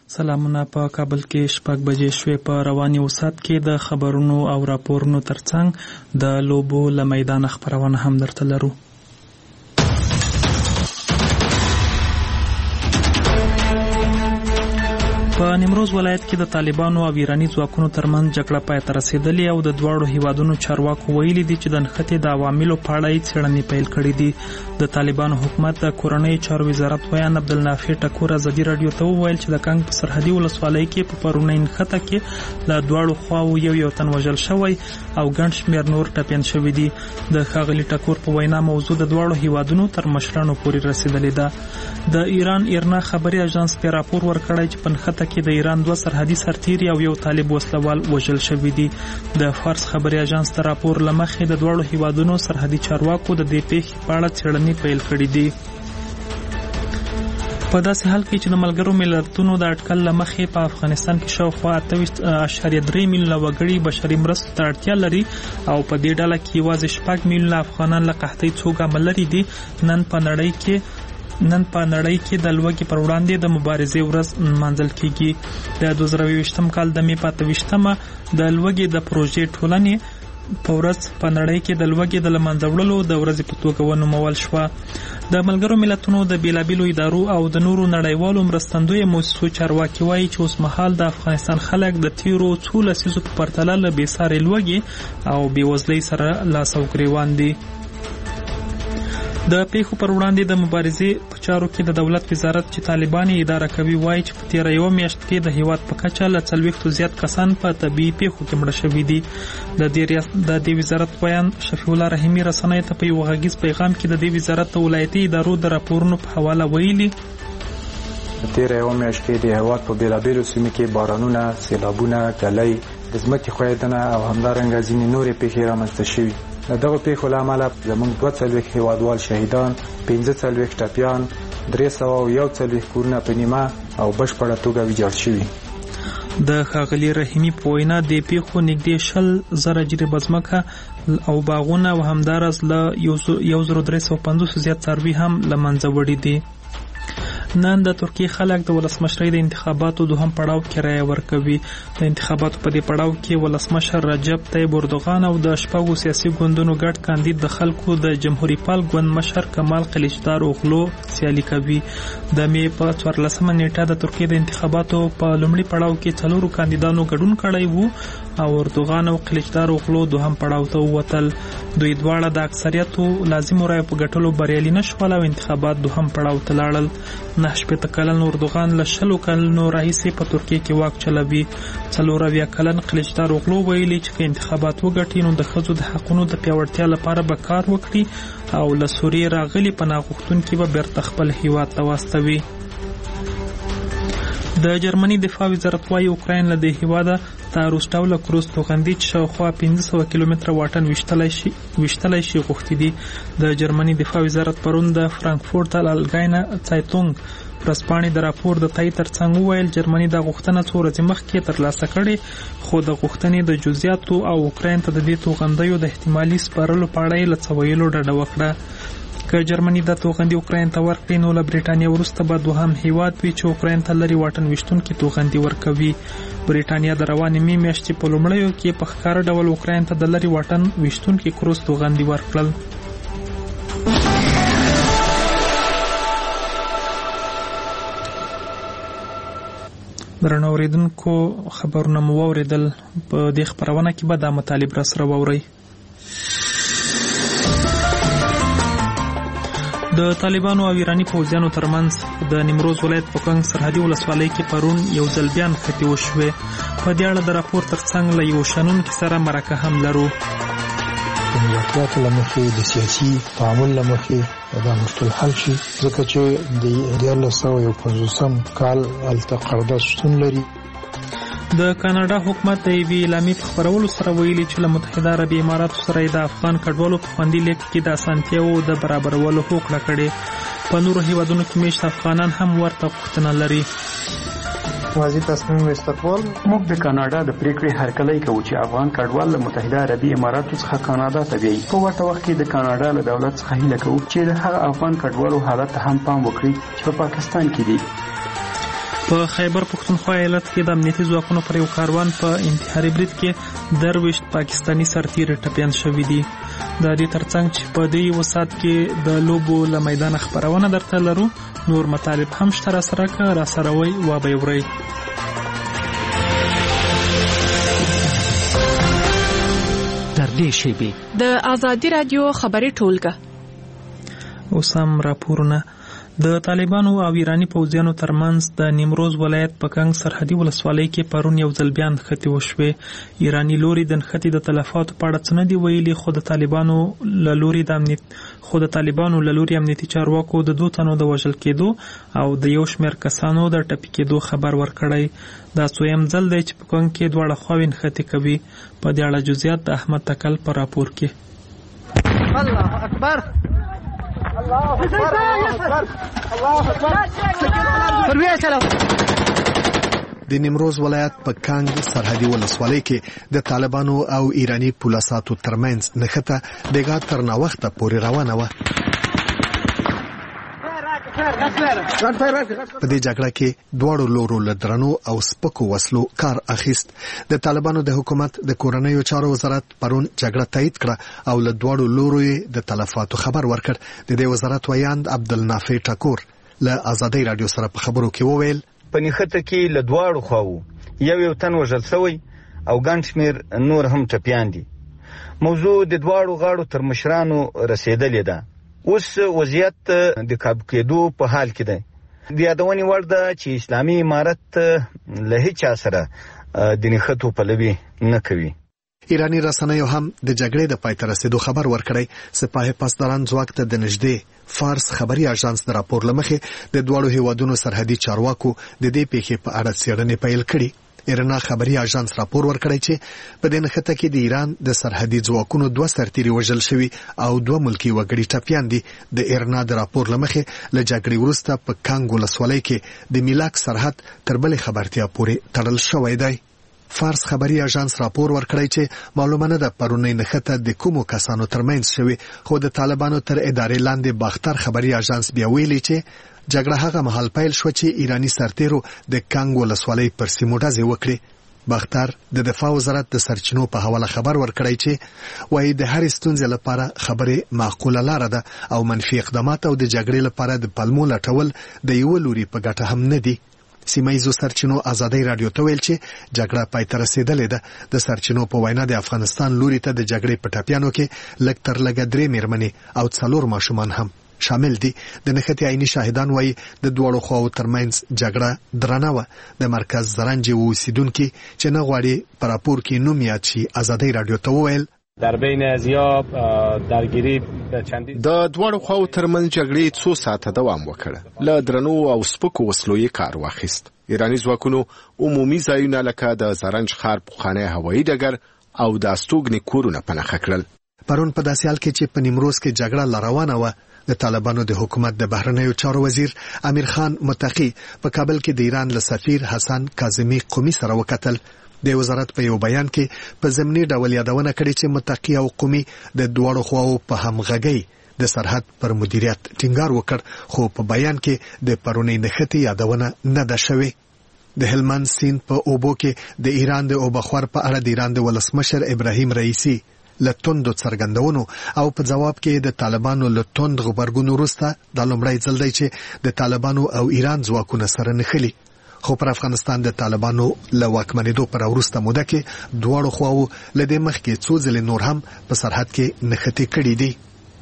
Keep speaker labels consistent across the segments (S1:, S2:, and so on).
S1: سلامونه. په کابل کې 6 بجې شوې. په رواني وسات کې د خبرونو او راپورونو ترڅنګ د لوبو له میدان خبرونه هم درته لرو. په نیمروز ولایت کې د طالبانو او ایراني ځواکونو ترمنځ جګړه پای ته رسیدلې او د دواړو هیوادونو چارواکو ویلي دي چې د نښتې د عواملو په اړه یې څېړنې پیل کړې دي. د طالبانو حکومت د کورنۍ چارو وزارت ویان عبدالنافع ټکور ازادي راډیو ته وویل چې د کنګ په سرحدي ولسوالۍ کې په پرونۍ نښته کې له دواړو خواوو یو تن وژل شوی او ګڼ شمېر نور ټپیان شوي دي. د ښاغلي ټکور په وینا موضوع د دواړو هیوادونو تر مشرانو پورې رسیدلې ده. د ایران ایرنا خبري اژانس په راپور ورکړی چې په نښته کې د ایران 2 سرحدي سرتیري او یو طالب وسلوال وژل شوي دي. د فارس خبري اژانس ته راپور لمخې د دواړو هیوادونو سرحدي چارواکو د دې پیښې په اړه څېړنې پیل کړې دي. په داسې حال کې چې د ملګرو ملتونو د اټکل لمخې په افغانستان کې شاوخوا 28.3 میلیونه وګړي بشري مرستو ته اړتیا لري او په دې ډله کې یوازې 4 میلیونه افغانان له قحطۍ څو ګامه لرې دي. نن په نړۍ کې د لوږې پر وړاندې د مبارزې ورځ نمانځل کیږي. د 2020 کال د می 25مه د لوږې د پروژې ټولنې په ورځ په نړۍ کې د لوږې د له منځه وړلو د ورځې په توګه ونومول شوه. د ملګرو ملتونو د بیلابیلو ادارو او د نورو نړیوالو مرستندویو موسسو چارواکي وایي چې اوس مهال د افغانستان خلک د تیرو څو لسیزو په پرتله له بېسارې لوږې او بېوزلۍ سره لاس او ګرېوان دي. د پیښو پر وړاندې د مبارزې په چارو کې د دولت وزارت چې طالبان یې اداره کوي وایي چې په تیره یوه میاشت کې د هیواد په کچه له 40 زیات کسان په طبیعي پیښو کې مړه شوي دي. د دې وزارت ویان شفیع الله رحیمي رسنیو ته په یو غږیز پیغام کې د دې وزارت د ولایتي ادارو د راپورونو په حواله ویلي
S2: تیره یوه میاشت کې د هیواد په بیلابیلو سیمو کې بارانونه، سیلابونه، ګلۍ، د ځمکې ښویېدنه او همدارنګه ځینې نورې پیښې رامنځته شوي. د دغه پیښو له امله زموږ 42 هیوادوال شهیدان، 45 ټپیان، 341 کورونه په نیمه او بشپړه توګه ویجاړ شوي.
S1: د ښاغلي رحیمي په وینا د پیښو نږدې 10,000 جریبه ځمکه او باغونه او همداراز له 1350 زیات څاروي هم له منځه وړي دي. نن د ترکیې خلک د ولسمشرۍ د انتخاباتو دوهم پړاو کې رایه ورکوي. د انتخاباتو په دې پړاو کې ولسمشر رجب طیب اردوغان او د 6 سیاسي ګوندونو ګډ کاندید د خلکو د جمهوریت پال ګوند مشر کمال قلیچدار اوغلو سیالي کوي. د می په 14مه نیټه د ترکیې د انتخاباتو په لومړي پړاو کې 4 کاندیدانو ګډون کړی وو او اردوغان او قلیچدار اوغلو دوهم پړاو ته ووتل. دوی دواړه د اکثریتو لازمو رایو په ګټلو بریالي نشول او انتخابات دوهم پړاو ته لاړل. 9 کلن اردوغان له 20 کلونو راهیسې په ترکیې کې واک چلوي. 4 کلن قلیچدار اوغلو ویلي چې انتخابات وګټي نو د ښځو د حقونو د پیاوړتیا لپاره به کار وکړي او له سوریې راغلي پناه غوښتونکي به بیرته خپل هیواد ته واستوي. د جرمني دفاع وزارت وايي اوکراین له دې هیواده د روسټاو له کروز توغندي چې شاوخوا 1500 کیلومتره واټن ویشتلی شي غوښتي دي. د جرمني دفاع وزارت پرون د فرانکفورت الالګاینه سایتونګ ورځپاڼې د راپور د تایید ترڅنګ وویل جرمني دا غوښتنه څو ورځې مخکې ترلاسه کړې خو د غوښتنې د جزئیاتو او اوکراین ته د دې توغندیو د احتمالي سپارلو په اړه یې له څه ویلو ډډه وکړه. که جرمني دا توغندي اوکراین ته ورکړي نو له برېټانیا وروسته به دوهم هیواد وي چې اوکراین ته لري واټن ویشتونکي توغندي ورکوي. برېټانیا د روانې مې میاشتې په لومړیو کې په ښکاره ډول اوکراین ته د لري واټن ویشتونکي کروز توغندي ورکړل. درنو اوریدونکو خبرونه مو واوریدل. په دې خبرونه کې به دا مطالب را سره واورئ. د طالبانو او ایراني پوځیانو ترمنځ د نیمروز ولایت په کنګ سرحدي ولسوالۍ کې پرون یو ځل بیا نښتې وشوې. په دې اړه د راپور ترڅنګ له یو شنونکي سره مرکه هم لرو.
S3: د ملکیاتو له مخې د سیاسي تعامل له مخې دا مشکل حل شي ځکه چې د 1950 کال هلته قرارداد شتون لري.
S1: د کاناډا حکومت د یوې اعلامیې په خپرولو سره ویلي چې له متحده عربي اماراتو سره د افغان کډوالو په خوندي لیږد کې د اسانتیاوو د برابرولو هوکړه کړې. په نورو هیوادونو کې میشت افغانان هم ورته غوښتنه لري.
S4: واضح تصمیم استقبال
S5: موږ د کاناډا د پریکړې هرکلی کوو چې افغان کډوال له متحده عربي اماراتو څخه کاناډا ته بیایي. په ورته وخت کې د کاناډا له دولت څخه هیله کوو چې د هغه افغان کډوالو حالت ته هم پام وکړي چې په پاکستان کې دي.
S1: په خیبر پښتونخوا ایالت کې د امنیتي ځواکونو پر یو کاروان په انتحاري برید کې درویشت پاکستانی سرتیري ټپیان شوي دي. د دې ترڅنګ چې په دې یو ساعت کې د لوبو له میدان خبرونه درته لرو، نور مطالب هم شته را سره وي و به اورئ.
S6: در دې شیبې
S7: د آزادي رادیو خبري ټولګه
S1: اوس هم راپورونه. د طالبانو او ایرانی پوځیانو ترمنځ د نیمروز ولایت په کنګ سرحدي ولسوالۍ کې پرون یو ځل بیا نښتې وشوې. ایرانی لوري د نښتې د تلفاتو په اړه څه نه دي ویلي، خو د طالبانو له لوري امنیتي چارواکو د 2 تنو د وژل کېدو او د یو شمېر کسانو د ټپي کېدو خبر ورکړی. دا څویم ځل دی چې په کنګ کې دواړه خواوې نښتې کوي. په دې اړه جزئیات د احمد تکل په راپور کې.
S8: الله اکبر الله اکبر الله اکبر.
S9: د نیمروز ولایت په کانګ سرحدي ولسوالۍ کې د طالبانو او ایرانی پولیساتو ترمنځ نښته بیګا تر ناوخته پورې روانه وه. په دې جګړه کې دواړو لورو له درنو او سپکو وسلو کار اخیست. د طالبانو د حکومت د کورنیو چارو وزارت پرون جګړه تایید کړه او له دواړو لورو د تلفاتو خبر ورکړ. د دې وزارت ویاند عبدالنافع ټاکور له آزادۍ رادیو سره په خبرو کې وویل
S10: په نښته کې له دواړو خواو یو تن وژل شوی او ګڼ شمېر نور هم ټپیان دي. موضوع د دواړو غاړو تر مشرانو رسېدلې ده. اوس وضعیت د کابو کېدو په حال کې دی. د یادونې وړ ده چې اسلامي امارت له هیچا سره د نښتو پلوي نه کوي.
S9: ایرانی رسنیو هم د جګړې د پای ته رسېدو خبر ورکړی. سپاه پاسداران ځواک ته د نږدې فارس خبري اژانس د راپور له مخې د دواړو هیوادونو سرحدي چارواکو د دې پیښې په اړه څېړنې پیل کړي. ایرنا خبري اژانس راپور ورکړی چې په دې نښته کې د ایران د سرحدي ځواکونو 2 سرتیري وژل شوي او 2 ملکي وګړي ټپیان دي. د ایرنا د راپور له مخې له جګړې وروسته په کانګ ولسوالۍ کې د میلاک سرحد تر بلې خبرتیا پورې تړل شوی دی. فارس خبري اژانس راپور ورکړی چې معلومه نه ده پرونی نښته د کومو کسانو ترمنځ شوي، خو د طالبانو تر ادارې لاندې باختر خبري اژانس بیا ویلي چې جګړه هغه مهال پیل شو چې ایرانی سرتیرو د کانګ ولسوالۍ پر سیمو ډزې وکړې. باختر د دفاع وزارت د سرچینو په حواله خبر ورکړی چې وايي د هر ستونزې لپاره خبرې معقوله لاره ده او منفي اقدامات او د جګړې لپاره د پلمو لټول د یو لوري په ګټه هم نه دي. سیمایزو سرچینو آزادۍ رادیو ته ویل چې جګړه پای ته رسېدلې ده. د سرچینو په وینا د افغانستان لوري ته د جګړې په ټپیانو کې لږ تر لږه 3 مېرمنې او 4 ماشومان هم شامل دي. د نښتې عیني شاهدان وایي د دواړو خواو ترمنځ جګړه درنه وه. د مرکز زرنج اوسیدونکي چې نه غواړي په راپور کې نوم یاد شي آزادۍ رادیو ته وویل
S11: در بین ازیاب درگیری چندین
S12: د دواړو خواو ترمنځ جګړې 2 ساعته دوام وکړ. له درنو او سپکو وسلو یې کار واخیست. ایرانی ځواکونو عمومي ځایونه لکه د زرنج ښار پخوانی هوایي ډګر او د استوګنې کورونه په نښه کړل.
S9: پرون په داسې حال کې چې په نیمروز کې جګړه لا روانه وه، د طالبانو د حکومت د بهرنیو چارو وزیر امیر خان متقی په کابل کې د ایران له سفیر حسن کاظمی قومي سره وکتل. د وزارت په یو بیان کې په ضمني ډول یادونه کړې چې متقی او قومي د دواړو خواو په همغږۍ د سرحد پر مدیریت ټینګار وکړ، خو په بیان کې د پرونی نښتې یادونه نه ده شوې. د هلمند سیند په اوبو کې د ایران د اوبخور په اړه د ایران د ولسمشر ابراهیم رئیسی له توندو څرګندونو او په جواب کې د طالبانو له توند غبرګون وروسته د لومړی ځل دی چې د طالبانو او ایران ځواکونه سره نښلي. خو پر افغانستان د طالبانو له واکمنېدو پر وروسته موده کې دواړو خواو له دې مخکې 2 ځلې نور هم په سرحد کې نښتې کړي دي.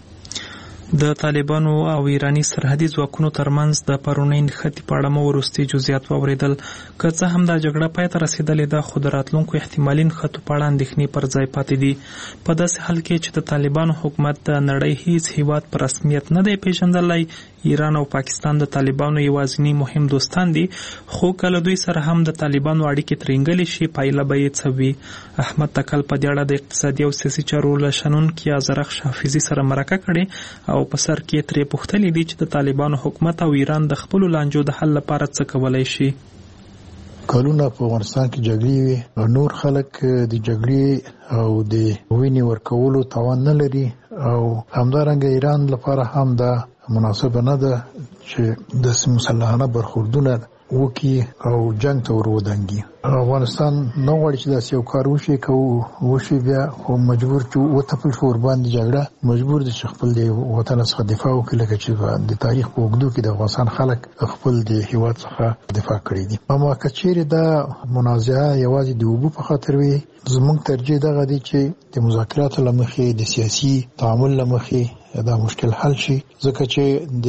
S1: د طالبانو او ایرانی سرحدي ځواکونو ترمنځ د پرونی نښتې په اړه مو وروستي جزئیات واورېدل. که څه هم دا جګړه پای ته رسېدلې ده، خو د راتلونکو احتمالي نښتو په اړه اندېښنې پر ځای پاتې دي. په داسې حال کې چې د طالبانو حکومت د نړۍ هیڅ هیواد په رسمیت نه دی پیژندلی، ایران او پاکستان د طالبانو یوازینی مهم دوستان دي، خو کله دوی سره هم د طالبانو اړیکې ترینګلې شي پایله به یې څه وي. احمد تکل په دې اړه د اقتصادي او سیاسي چارو له شنونکي ازرخ حافظي سره مرکه کړې او په سر کې ترې پوښتلي دي چې د طالبانو حکومت او ایران د خپلو لانجو د حل لپاره څه کولی شي.
S3: کلونه په افغانستان کې جګړې وي، نور خلک د جګړې او د وینې ورکولو توان نه لري او همدارنګه ایران لپاره هم دا مناسبه نه ده چې د مسلحانه برخوردونه وکي او جنگ ته ورودانګي. افغانستان نو غواړي چې داسې یو کار وشي بیا خو مجبور چې وتپل شو ورباندې جګړه مجبور دي چې خپل د وطن څخه دفاع وکړي لکه چې د تاریخ په اوږدو کې د افغانستان خلک خپل د هیواد څخه دفاع کړی دي. اما کچېرې دا منازعه یوازې د اوبو په خاطر وي زموږ ترجیح دغه دی چې د مذاکراتو له مخې د سیاسي تعامل له مخې دا مشکل حل شي ځکه چې د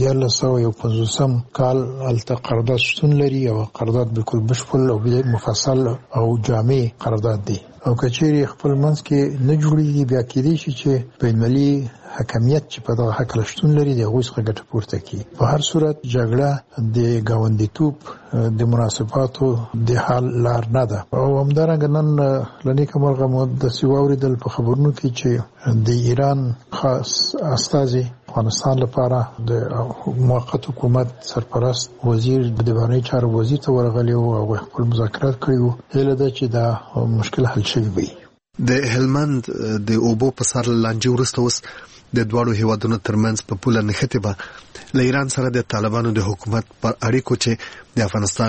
S3: 1950 کال الته قرارداد شتون لري او قرارداد بالکل بشپړ او مفصل او جامع قرارداد دی او کچېرې خپل منځ کې نه جوړیږي بیا کېدای شي چې بین‌المللي حکمیت چې په دغه حق لشتون لري د هغوی څخه ګټه پورته کړي. په هر صورت جګړه د ګاونډیتوب د مناسباتو د حل لار نه ده او همدارنګه نن لنیکه مرغه مو داسې واورېدل په خبرونو کې چې د ایران خاص استازي افغانستان لپاره د موقت حکومت سرپرست وزیر د بهرنیو چارو وزیر ته ورغلی او خپل مذاکرات کړي وو. هیله ده چې دا مشکل حل شوی وي.
S9: د هلمند د اوبو په سر لانجې وروسته اوس د دواړو هیوادونو ترمنځ په پوله نښتې به له ایران سره د طالبانو د حکومت پر اړیکو چې د افغانستان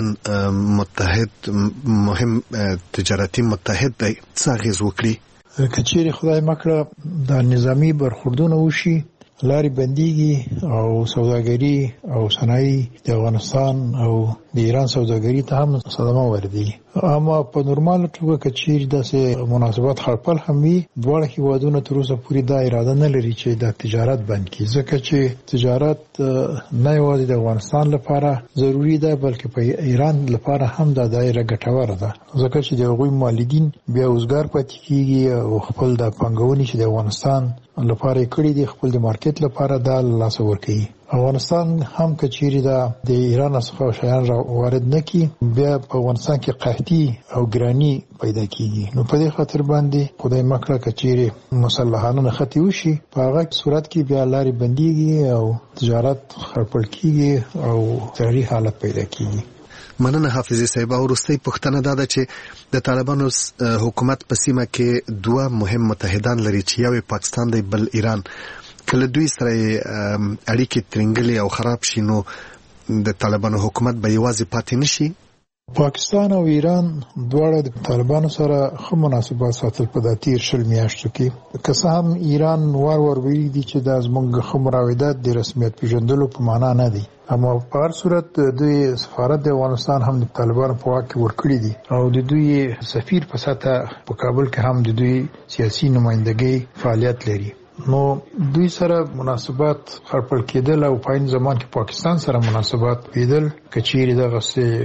S9: متحد مهم تجارتي متحد دی څه اغېز وکړي.
S3: که چیرې خدای مکړه د نظامی برخوردونه وشي لارې بنديږي او سوداګري او صنایع د افغانستان او د ایران سوداګري ته هم صدمه وردی. اما په نورمال توګه کچیر داسې مناسبات خپل هم وي دواړه هیوادونه تر اوسه پورې دا اراده نه لري چې د تجارت بند کړي ځکه چې تجارت نه یوازې د افغانستان لپاره ضروری ده بلکې په ایران لپاره هم دا دایره ګټوره ده ځکه چې د هغوی مالدین بیا اوسګار پاتې کیږي او خپل د پنګونې چې د افغانستان لپاره کړي دي خپل د مارکیټ لپاره دا لاس ورکړي. افغانستان هم کچيري دا د ایران څخه شیان وارد نکي بیا په افغانستان کې قحطي او ګراني پیدا کیږي. نو په دې خاطر باندې خدای مکړه کچيري مسلحانه نختی وشي په هغه صورت کې بیا لارې بنديږي او تجارت خرپړ کیږي او ضروري حالت پیدا کیږي.
S9: مننه حافظي صاحب. ورستۍ پښتنه دا ده چې د طالبانو حکومت په سیمه کې دوه مهم متحدان لري چې یو پاکستان دی بل ایران. کله دوی سره اړیکې ترنګلې او خراب شي نو د طالبانو حکومت به یوازې پاتې نشي.
S3: پاکستان او ایران دواړه د طالبانو سره ښه مناسبات ساتل په داتیر شل میاشتو کې که څه هم ایران وار ویلي دي چې د زمونږ ښه مراودات د رسمیت پیژندلو په معنا نه دي اما په هر صورت دوی سفارت د افغانستان هم د طالبانو په واک کې ورکړي دي او د دوی سفیر په ساته په کابل کې هم د دوی سیاسي نمائندګۍ فعالیت لري. نو دوی سره مناسبات خرپړ کېدل او په این زمان کې پاکستان سره مناسبات پیدل کچېری دغه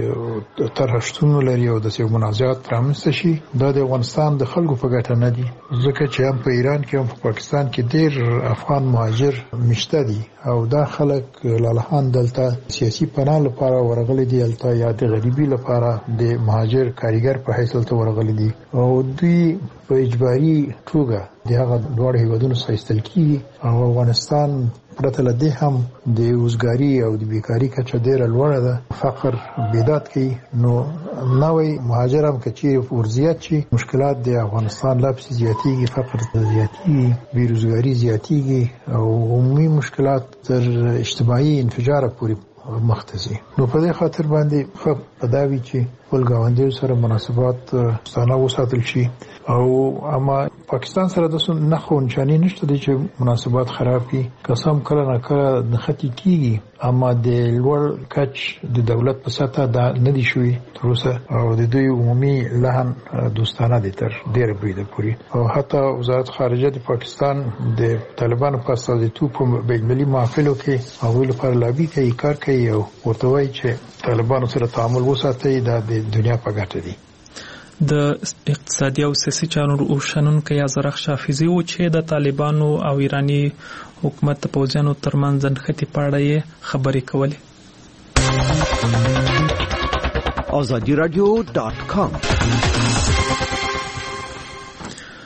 S3: طرح شتون لري او د منازعات پرامسته شي دا د افغانستان د خلکو په ګټه نه دي ځکه چې هم په ایران کې هم په پاکستان کې ډېر افغان مهاجر مشته دي او دا خلک لالهان دلته سیاسي پناه لپاره ورغلي دي البته یا د غریبي لپاره د مهاجر کاریګر په حیث ته ورغلي دي او دوی په اجباري توګه دغه دوه هیوادونو سره استل کیږي او افغانستان پرته لدې هم د اوسګاری او د بیکاری کچه ډیره لوړه ده فقر بیدات کوي نو نوې مهاجر هم کچې ورزيات شي مشکلات د افغانستان لا پسې زیاتېږي فقر زیاتېږي بیروزګاری زیاتېږي او عمومي مشکلات تر اجتماعي انفجار پورې مختصي نو په دې خاطر باندې پداوی چې خپل ګاونډیو سره مناسبات ستانه وساتل شي او اما پاکستان سره د نه خونچانی نشته چې مناسبات خراب کی قسم کله نه کله نختی کیږي اما د لوړ کچ د دولت په ساته دا ندي شوی تر اوسه او د دوی عمومي لهن دوستانه دي تر ډیره بریده پوری او حتی وزارت خارجه د پاکستان د طالبانو په استازیتوب په بین‌المللي محافلو کې هغوی لپاره لابي کوي کار کوي او ورته وایي چې طالبانو سره تعامل وساتي دا د دنیا په ګټه دي.
S1: د اقتصادي او سیاسي چارو شنونکو آزرخ حافظي و چې د طالبانو او ایرانی حکومت په پوځیانو ترمنځ نښتې پاړې خبرې کولې.
S6: azadiradio.com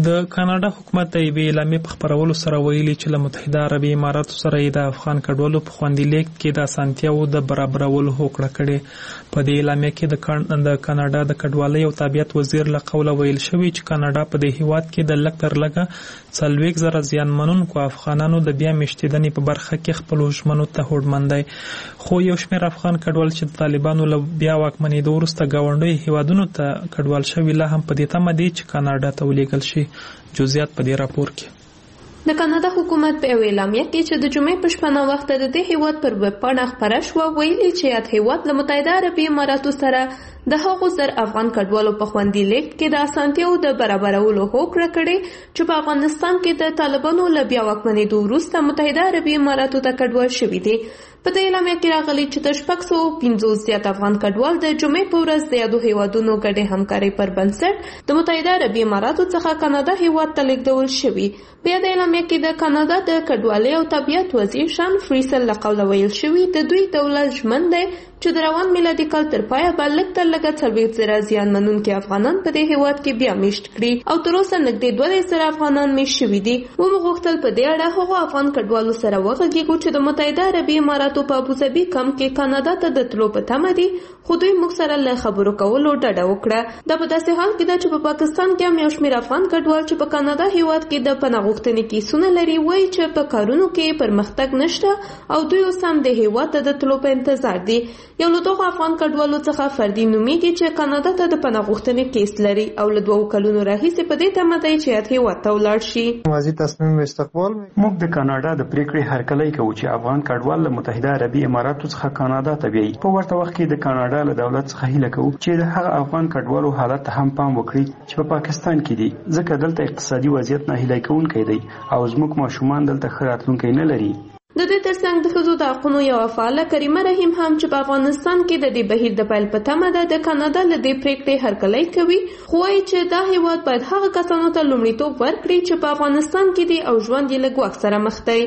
S1: د کاناډا حکومت د یوې اعلامیې په خپرولو سره ویلي چې له متحده عربي اماراتو سره یې د افغان کډوالو په خوندي لیږد کې د اسانتیاوو د برابرولو هوکړه کړې. په دې اعلامیه کې د کاناډا د کډوالۍ او تابعیت وزیر له قوله ویل شوي چې کاناډا په دې هیواد کې د لږ تر لږه 40,000 زیانمنونکو افغانانو د بیا میشتېدنې په برخه کې خپلو ژمنو ته هوډمن دی. خو یو شمېر افغان کډوال چې د طالبانو له بیا واکمنېدو وروسته ګاونډیو هیوادونو ته کډوال شوي لا هم په دې تمه دي چې کاناډا ته ولیږل شي. جزئیات په دې راپور کې.
S13: د کاناډا حکومت په یوه اعلامیه کې چې د جمعې په شپه ناوخته د دې هیواد پر ویب پاڼه خپره شوه ویلي چې یاد هیواد له متحده عربي اماراتو سره د هغو زر افغان کډوالو په خوندي لیږد کې د اسانتیاوو د برابرولو هوکړه کړې چې په افغانستان کې د طالبانو له بیا واکمنېدو وروسته متحده عربي اماراتو ته کډوال شوي دي. په دې اعلامیه کې راغلي چې د 650 زیات افغان کډوال د جمعې په ورځ د یادو هیوادونو ګډې همکارۍ پر بنسټ د متحده عربي اماراتو څخه کاناډا هیواد ته لیږدول شوي. بیا د اعلامیه کې د کاناډا د کډوالۍ او طبیعت وزیر شان فریسل له قوله ویل شوي د دوی دولت ژمن دی چې د روان میلادي کال تر پایه به لږ تر لږه 40,000 زیانمنونکي افغانان په دې هیواد کې بیا میشت کړي او تر اوسه نږدې 2,000 افغانان میشت شوي دي. ومو غوښتل په دې اړه هغو افغان کډوالو سره وغږیږو چې د متحده عربي اماراتو په ابوظبي کمپ کې کاناډا ته د تلو په تمه دي، خو دوی موږ سره له خبرو کولو ډډه وکړه. دا په داسې حال کې ده چې په پاکستان کې هم یو شمېر افغان کډوال چې په کاناډا هیواد کې د پناه غوښتنې کیسونه لري وایي چې په کارونو کې پرمختګ نشته او دوی اوس هم د هیواد ته د تلو په انتظار دي. یو له دغو افغان کډوالو څخه فردي نومیږي چې کاناډا ته د پناه غوښتنې کیس لري او له 2 کلونو راهیسې په دې تمه دی چې یاد هیواد ته ولاړ شي.
S4: واضح تصمیم استقبال
S5: موږ د کاناډا د پریکړې هرکلی کوو چې افغان کډوال له متحده عربي اماراتو څخه کاناډا ته بیایي. په ورته وخت کې د کاناډا له دولت څخه هیله کوو چې د هغه افغان کډوالو حالت ته هم پام وکړي چې په پاکستان کې دي، ځکه دلته اقتصادي وضعیت ناهیلی کوونکی دی او زموږ ماشومان دلته ښه راتلونکی نه لري.
S13: د دې ترڅنګ د ښځو د حقونو یوه فعاله کریمه رحیم هم چې په افغانستان کې د دې بهیر د پیل په تمه ده د کاناډا له دې پریکړې هرکلی کوي، خو وایي چې دا هیواد باید هغه کسانو ته لومړیتوب ورکړي چې په افغانستان کې دي او ژوند یې له ګواښ سره مخ دی.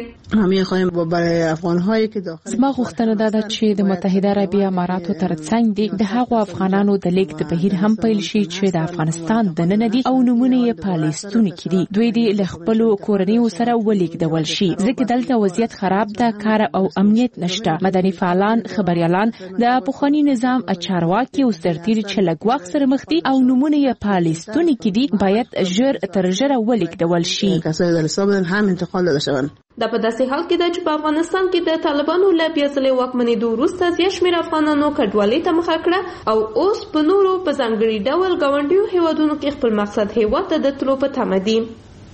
S7: زما غوښتنه دا ده چې د متحده عربي اماراتو ترڅنګ دي د هغو افغانانو د لیږد بهیر هم پیل شي چې د افغانستان دننه دي او نومونه یې په لیستونو کې دي. دوی دې له خپلو کورنیو سره ولیږدول شي ځکه دلته وضعیت خراب ده، کار او امنیت نشته. مدني فعالان، خبريالان، د پخواني نظام چارواکي او سرتیر چې له ګواښ سره مخ دي او نومونه یې په لیستونو کې دي باید ژر تر ژره ولیږدول شي.
S13: دا په داسې حال کې ده چې په افغانستان کې د طالبانو له بیا ځلې واکمنېدو وروسته زیات شمېر افغانانو کډوالۍ ته مخه کړه او اوس په نورو په ځانګړي ډول ګاونډیو هیوادونو کې خپل مقصد هیواد ته د تلو په تمه دي.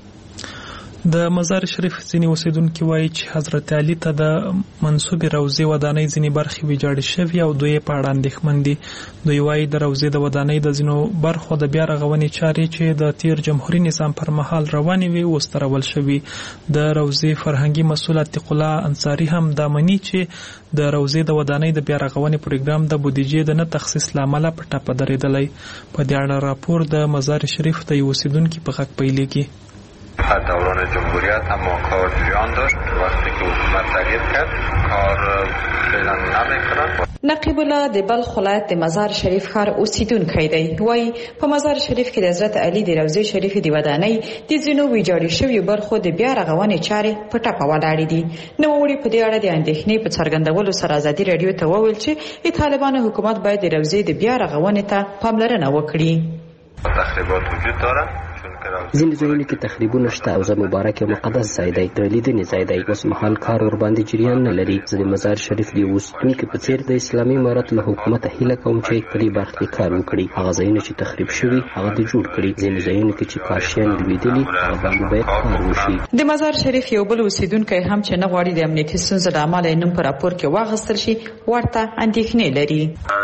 S1: د مزار شریف ځینې اوسیدونکي وایي چې حضرت علي ته د منسوبې روضې ودانۍ ځینې برخې ویجاړې شوي او دوی په اړه اندېښمن دي. دوی وایي د روضې د ودانۍ د ځینو برخو د بیا رغونې چارې چې د تیر جمهوري نظام پر مهال روانې وي اوس درول شوي. د روضې فرهنګي مسؤل عتیق الله انصاري هم دا مني چې د روضې د ودانۍ د بیا رغونې پروګرام د بودیجې د نه تخصیص له امله په ټپه درېدلی. په دې اړه راپور د مزار شریف د یو اوسیدونکي په غږ پیلېږي.
S14: دوران جمهوریت اما کار جریان داشت. وقتی که حکومت تغییر کرد کار فعلا نمیکنند.
S15: نقیب الله د بلخ ولایت د مزار شریف ښار اوسیدونکی دی. وایي په مزار شریف کې د حضرت علي د روضې شریفې د ودانۍ د ځینو ویجاړې شویو برخو د بیا رغونې چارې په ټپه ولاړې دي. نوموړي په دې اړه د اندېښنې په څرګندولو سره ازادي راډیو ته وویل چې د طالبانو حکومت باید د روضې د بیا رغونې ته پاملرنه وکړي.
S14: تخریبات وجود داره.
S16: ځینې ځایونو کې تخریبونه شته او زه مبارک یو مقدس ځای دی، د لیدنې ځای دی. اوس مهال کار ورباندې جریان نه لري. زه د مزار شریف د اوسیدونکو په څیر د اسلامي امارت له حکومته هیله کوم چې په دې برخه کې کار وکړي. هغه ځایونه چې تخریب شوي هغه دې جوړ کړي. ځینې ځایونو کې چې کارشیان لوېدلي هغه باندې باید کار وشي.
S15: د مزار شریف یو بل اوسیدونکی هم چې نه غواړي د امنیتي ستونزو له امله نوم په راپور کې واخیستل شي ورته اندېښنې لري.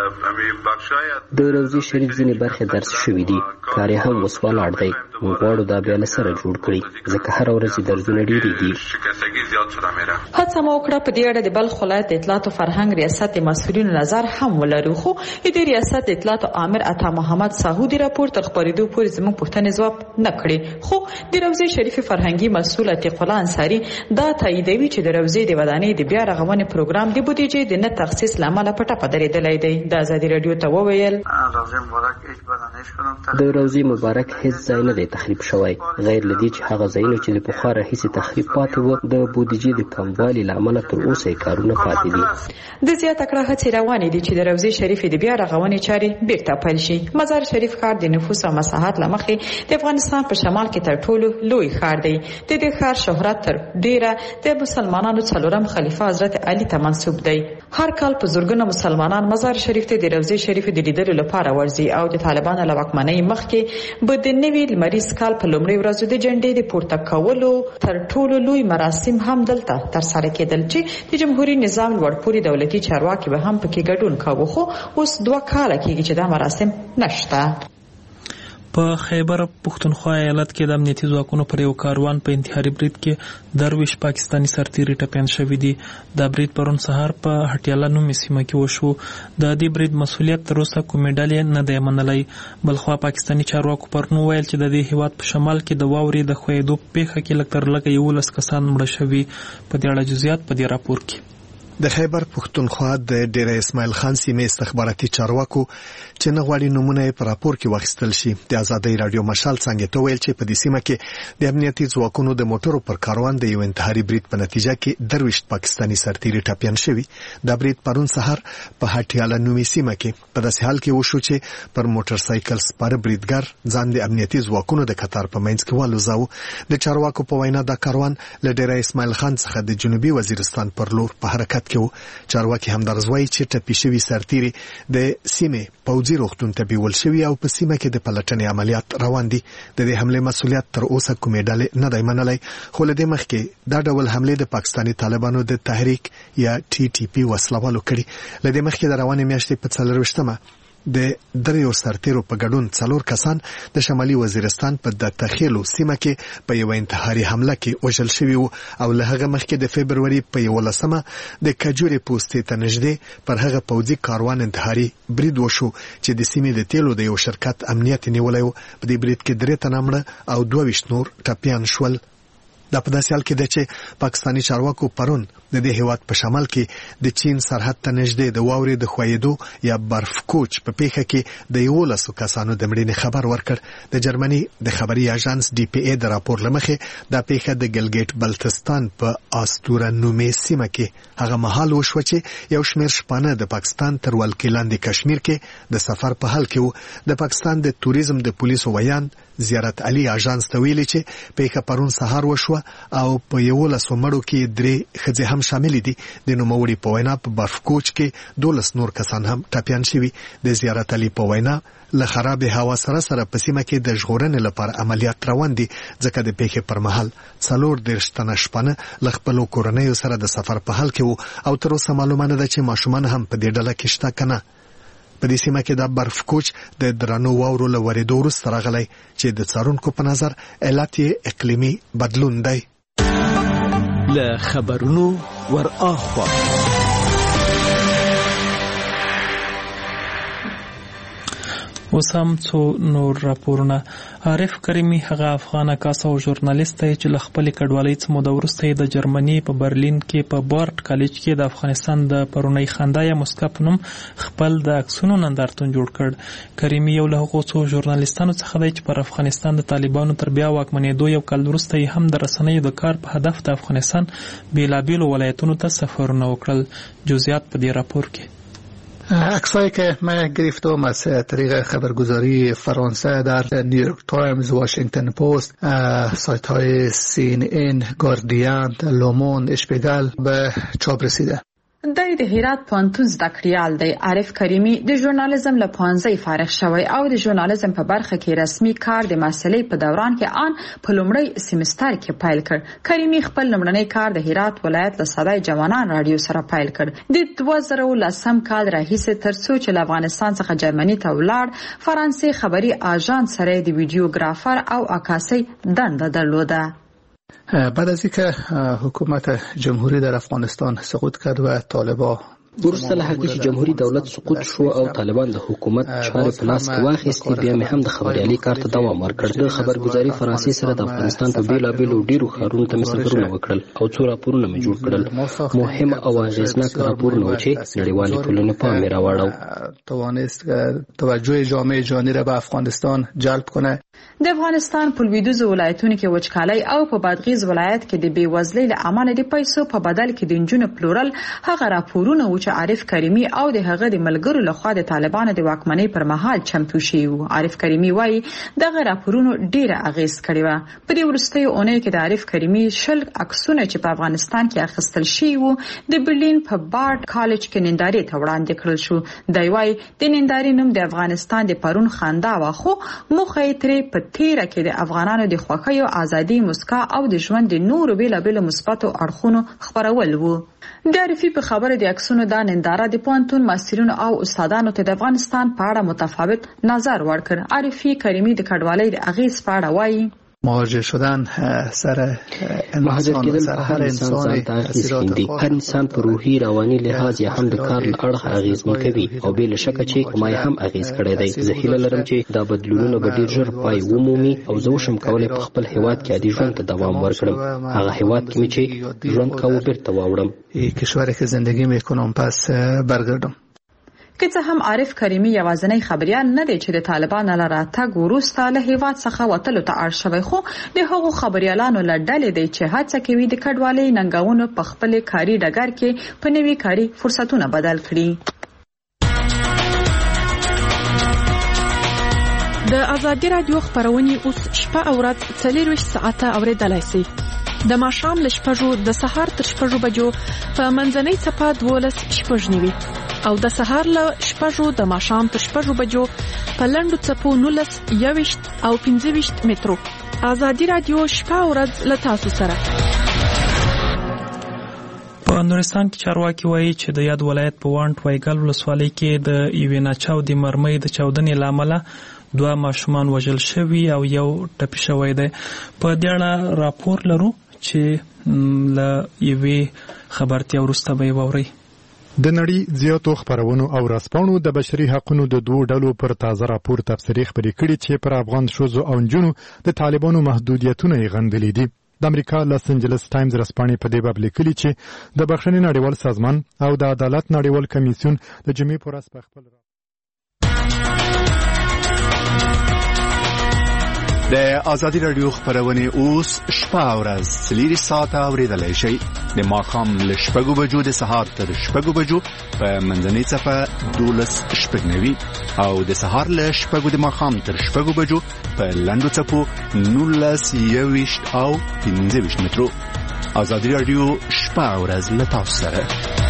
S16: د روضې شریف ځینې برخې درس شوي دي، کار یې هم اوس ولاړ دی. موږ غواړو دا بیا له سره جوړ کړي ځکه هره ورځ درزونه ډېرېږي.
S15: هڅه مو وکړه په دې اړه د بلخ ولایت د اطلاعات او فرهنګ ریاست د مسؤلینو نظر هم ولرو، خو د ریاست د اطلاعات امر عطا محمد ساهودي راپور تر خپرېدو پورې زموږ پوښتنې ځواب نه کړې. خو د روضې شریف فرهنګي مسؤل عتیق الله انصاري دا تاییدوي چې د روضې د ودانۍ د بیا رغونې پروګرام د بودیجې د نه تخصیص له امله په ټپه درېدلی دی. د ازادي راډیو ته وویل
S16: د روضې مبارک هیڅ ځای نه دی تخریب شوی. غیر لدی چې هغه ځایونه چې د پخوا راهیسې تخریب پاتې وو د بودیجې د کموالي له امله تر اوسه کارونه پاتې دي.
S15: د زیاته کړه هڅې روانې دي چې د روضې شریفې د بیا رغونې چارې بیرته پیل شي. مزار شریف ښار د نفوس او مساحت له مخې د افغانستان په شمال کې تر ټولو لوی ښار دی. د دې ښار شهرت تر ډیره د مسلمانانو څلورم خلیفه حضرت علي ته منسوب دی. هر کال په زرګونه مسلمانان مزار شریف ته د روضې شریفې د لیدلو لپاره ورځي او د طالبانو له واکمنۍ مخکې به د نوي لمریز کال په لومړۍ ورځو د جنډې د پورته کولو تر ټولو لوی مراسم هم دلته ترسره کېدل چې د جمهوریت نظام لوړپوړي دولتي چارواکي به هم پکې ګډون کاوه. خو اوس 2 کاله کېږي چې دا مراسم نشته.
S1: په خیبر پښتونخوا ایالت کې د امنیتي ځواکونو پر یو کاروان په انتحاري برید کې درویش پاکستانی سرتیري ټپیان شوي دي. دا برید پرون سهار په هټیاله نومې سیمه کې وشو. د دې برید مسؤلیت تر اوسه کومې ډلې نه دی منلی. بلخوا پاکستانی چارواکو پرون وویل چې د دې هیواد په شمال کې د واورې د ښویېدو پیښه کې لږ تر لږه 11 کسان مړه شوي. په دې اړه جزئیات په دې راپور کې.
S9: د خیبر پښتونخوا د ډیره اسماعیل خان سیمې استخباراتي چارواکو چې نه غواړي نمونه په راپور کې واخیستل شي د ازادۍ رادیو مشال څنګه ته ویل چې په دې سیمه کې د امنیتي ځواکونو د موټرو پر کاروان د یو انتحاري برید په نتیجه کې درویش پاکستانی سرتیري ټپیان شوي. دا برید پرون سهار په هټیاله نومې سیمه کې په داسې حال کې وشو چې پر موټر سایکل سپاره بریدګر ځان د امنیتي ځواکونو د قطار په منځ کې والوزاوه. د چارواکو په وینا دا کاروان له ډیره اسماعیل خان څخه د جنوبي وزیرستان پر لور په حرکت کې و. چارواکي همدارز وایي چې ټپي شوي سرتیري د سیمې پوځي روغتون ته بیول شوي او په سیمه کې د پلټنې عملیات روان دي. د دې حمله مسؤلیت تر اوسه کومې ډلې نه دی منلی. خو له دې مخکې دا ډول حمله د پاکستاني طالبانو د تحریک یا TTP وسلوالو کړي. له دې مخکې د روانې میاشتې په 24مه د دریو سرتیرو په ګډون 4 کسان د شمالي وزیرستان په دتخیلو سیمه کې په یو انتحاري حمله کې وژل شوي وو او له هغه مخکې د فبروري په 11مه د کجوري پوستې ته نږدې پر هغه پوځي کاروان انتحاري برید وشو چې د سیمې د تیلو د یو شرکت امنیت نیولی و. په دې برید کې 3 تنه مړه او 22 نور ټپیان شول. دا په داسې حال کې ده چې پاکستاني چارواکو پرون د دې هیواد په شمال کې د چین سرحد ته نږدې د واورې د ښویېدو یا برف کوچ په پیښه کې د 11 کسانو د مړینې خبر ورکړ. د جرمني د خبري اژانس DPA د راپور لمخې دا پیښه د ګلګیټ بلتستان په آستوره نومې سیمه کې هغه مهال وشو چې یو شمېر شپانه د پاکستان تر ولکې لاندې کشمیر کې د سفر په حال کې وو. د پاکستان د توریزم د پولیسو ویان زیارت علي اژانس ته ویلي چې پیښه پرون سهار وشوه او په 11 مړو کې 3 ښځې هم شامل دي. د نوموړي په وینا په برف کوچ کې 12 نور کسان هم ټپیان شوي. د زیارت علي په وینا له خراب هوا سره په سیمه کې د ژغورنې لپاره عملیات روان دي ځکه د پیښې پر مهال 34 تنه شپانه له خپلو کورنیو سره د سفر په حال کې وو او تر اوسه معلومه نه ده چې ماشومان هم په دې ډله کې شته کنه. په دې سیمه کې د برف کوچ د درنو واورو له ورېدو وروسته راغلی چې د څارونکو په نظر علت یې اقلیمي بدلون دی.
S6: له خبرونو ور اخوا
S1: اوس هم څو نور راپورونه. عارف کریمي هغه افغان عکاس او ژورنالیست دی چې له خپلې کډوالۍ څخه موده وروسته د جرمني په برلین کې په بارټ کالج کې د افغانستان د پرونۍ خندا یا مسکا په نوم خپل د عکسونو نندارتون جوړ کړ. کریمي یو له هغو څو ژورنالیستانو څخه دی چې پر افغانستان د طالبانو تر بیا واکمنېدو 1 کال وروسته هم د رسنیو د کار په هدف د افغانستان بیلابیلو ولایتونو ته سفرونه وکړل. جزئیات په دې راپور کې.
S17: عکسایی که من گرفتم از طریق خبرگزاری فرانسه در نیویورک تایمز، واشنگتن پست، سایت های CNN، گاردین، لوموند، اشپیگل به چاپ رسیده.
S15: د هرات پوهنتون زده کړیال دی. عارف کریمي د ژورنالیزم له پوهنځي فارغ شوی او د ژورنالیزم په برخه کې رسمي کار د محصلۍ په دوران کې آن په لومړی سیمستر کې پیل کړ. کریمي خپل لومړنی کار د هرات ولایت له صدای جوانان رادیو سره پیل کړ. د 2010 کال راهیسې ترڅو چې له افغانستان څخه جرمني ته ولاړ، فرانسې خبري آژانس سره د ویډیوګرافر او عکاسۍ دنده درلوده.
S17: بعد از اینکه حکومت جمهوری در افغانستان سقوط کرد و طالبان
S16: وروسته له هغې چې جمهوري دولت سقوط شو او طالبان د حکومت چارې په لاس کې واخیستې، بیا مې هم د خبریالۍ کار ته دوام ورکړ. د خبرګزاري فرانسې سره د افغانستان په بېلابېلو ډېرو ښارونو ته مې سفرونه وکړل او څو راپورونه مې جوړ کړل. مهم او اغېزناک راپورونه و چې نړیوالې ټولنې پام یې راواړو.
S17: توانست توجه جامعه جهانی را به افغانستان جلب کنه.
S15: د افغانستان په لویدیځو ولایتونو کې وچکالي او په بادغیس ولایت کې د بېوزلۍ له امله د پیسو په بدل کې د نجونو پلورل هغه راپورونه و چې عارف کریمي او د هغه د ملګرو لخوا د طالبانو د واکمنۍ پر مهال چمتو شوي وو. عارف کریمي وایي دغه راپورونو ډېره اغېز کړې وه. په دې وروستیو اونیو کې د عارف کریمي 20 عکسونه چې په افغانستان کې اخیستل شوي وو د برلین په بارډ کالج کې نندارې ته وړاندې کړل شو. دی وایي د نندارې نوم د افغانستان د پرون خندا وه، خو موخه یې ترې په تیره کې د افغانانو د خوښیو، ازادي، مسکا او د ژوند د نورو بېلابېلو مثبتو اړخونو خپرول وو. د عارفي په خبره د عکسونو دا ننداره د پوهنتون محصلینو او استادانو ته د افغانستان په اړه متفاوت نظر ورکړ. عارفي کریمي د کډوالۍ د اغېز په اړه وایي
S17: مهاجر شدن سر انسان و سر هر انسان تاثیرات خاص
S16: هر انسان په روحي رواني لحاظ یا هم د کار له اړخه اغېزمن کوي او بې له شکه چې ما هم اغېز کړی دی. زه هیله لرم چې دا بدلونونه به ډېر ژر پای ومومي او زه وشم کولی په خپل هیواد کې عادي ژوند ته دوام ورکړم. هغه هیواد کې مې چې ژوند کاوه بیرته واوړم.
S17: کشوری که زندگی میکنم پس برگردم.
S15: که څه هم عارف کریمي یوازینی خبریال نه دی چې د طالبانو له راتګ وروسته له هیواد څخه وتلو ته اړ شوی، خو د هغو خبریالانو له ډلې دی چې هڅه کوي د کډوالۍ ننګونو په خپل کاري ډګر کې په نوي کاري فرصتونه بدل کړي.
S7: د ازادي رادیو خبرونه اوس شپه او ورځ 24 ساعته اوریدلای شئ. د ماښام له 6 د سهار تر 6 بجو په منځنۍ څپه 12:09 او د سهار له 6 د ماښام تر 6 بجو په لنډو څپو 19 او 15 مترو. ازادي رادیو شپه او ورځ له تاسو سره.
S1: په نورستان کې چارواکي وایي چې د یاد ولایت په وانټ وایګل ولسوالۍ کې د یوې ناچاو د مرمۍ د چاودنې له امله 2 ماشومان وژل شوي او یو ټپي شوی دی. په دې اړه راپور لرو چې له یوې خبرتیا وروسته به یې واورئ.
S18: د نړۍ زیاتو خبرونو او رسپانو د بشري حقوقو د 2 ډلو پر تازه راپور تفسیري خبرې کړي چې پر افغان ښځو او نجونو د طالبانو محدودیتونه یې غندلي دي. د امریکا لاس انجلس ټایمز رسپانې په دې باب لیکلي چې د بخښنې نړیوال سازمان او د عدالت نړیوال کمیسیون د جمعې په ورځ په خپل
S12: د ازادي رادیو خبرونه اوس شپه او ورځ 4 ساعته اوریدلای شئ. د ماښام له 6 بجو د سهار تر 6 بجو په منځنۍ څپه 12:09 او د سهار له 6 د ماښام تر 6 بجو په لنډو څپو 19 او 15 مترو. ازادي رادیو شپه او ورځ له تاسو سره.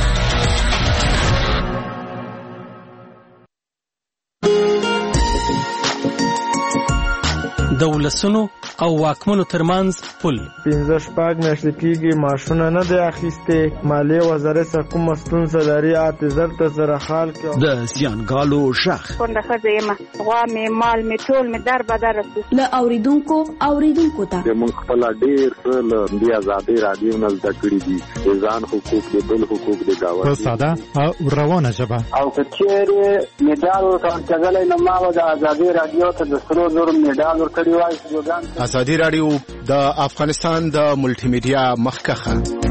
S19: د ولسونو او واکمنو ترمنځ پل
S20: 15 میاشتې کېږي ماشونه نه دی اخیستې. مالیې وزارت څخه کومه ستونزه لري اعتذار ته سره حال کې
S6: د زیانګالو ژغ
S21: څنګه ښځه یم غوا مې مال مې ټول مې در بدر رسي له اوریدونکو ته
S22: موږ خپل ډېر څه له دې ازادي رادیو نه زده کړي دي. ځان حقوق دي، بل حقوق دي گاوه
S18: په ساده او روانه ژبه.
S23: او که چیرې میډال ورکړل نو ما د ازادي رادیو ته د سرو زرو میډال ورکړی وای.
S12: ازادي رادیو د افغانستان د ملټي میډیا مخکخه.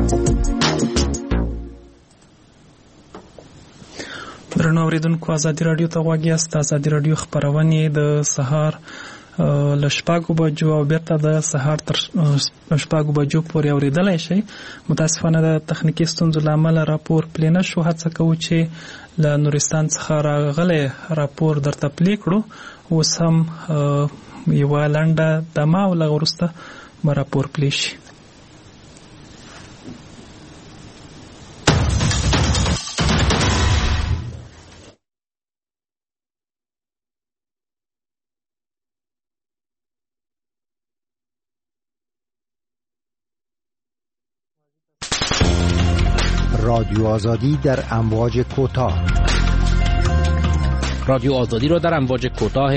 S1: درنو اوریدونکو ازادي رادیو ته غواړئ است. ازادي رادیو خبرونه د سهار له 6 بجو او بیرته د سهار تر 6 بجو پورې اوریدلای شئ. متاسفانه د تخنیکی ستونزو له امله راپور پلی نه شو. هڅه کوو چې له نورستان څخه راغلی راپور درته پلی کړو. اوس هم یوه لنډه دمه او لږ وروسته به راپور پلی شي.
S24: رادیو آزادی در امواج کوتاه.
S25: رادیو آزادی را در امواج کوتاه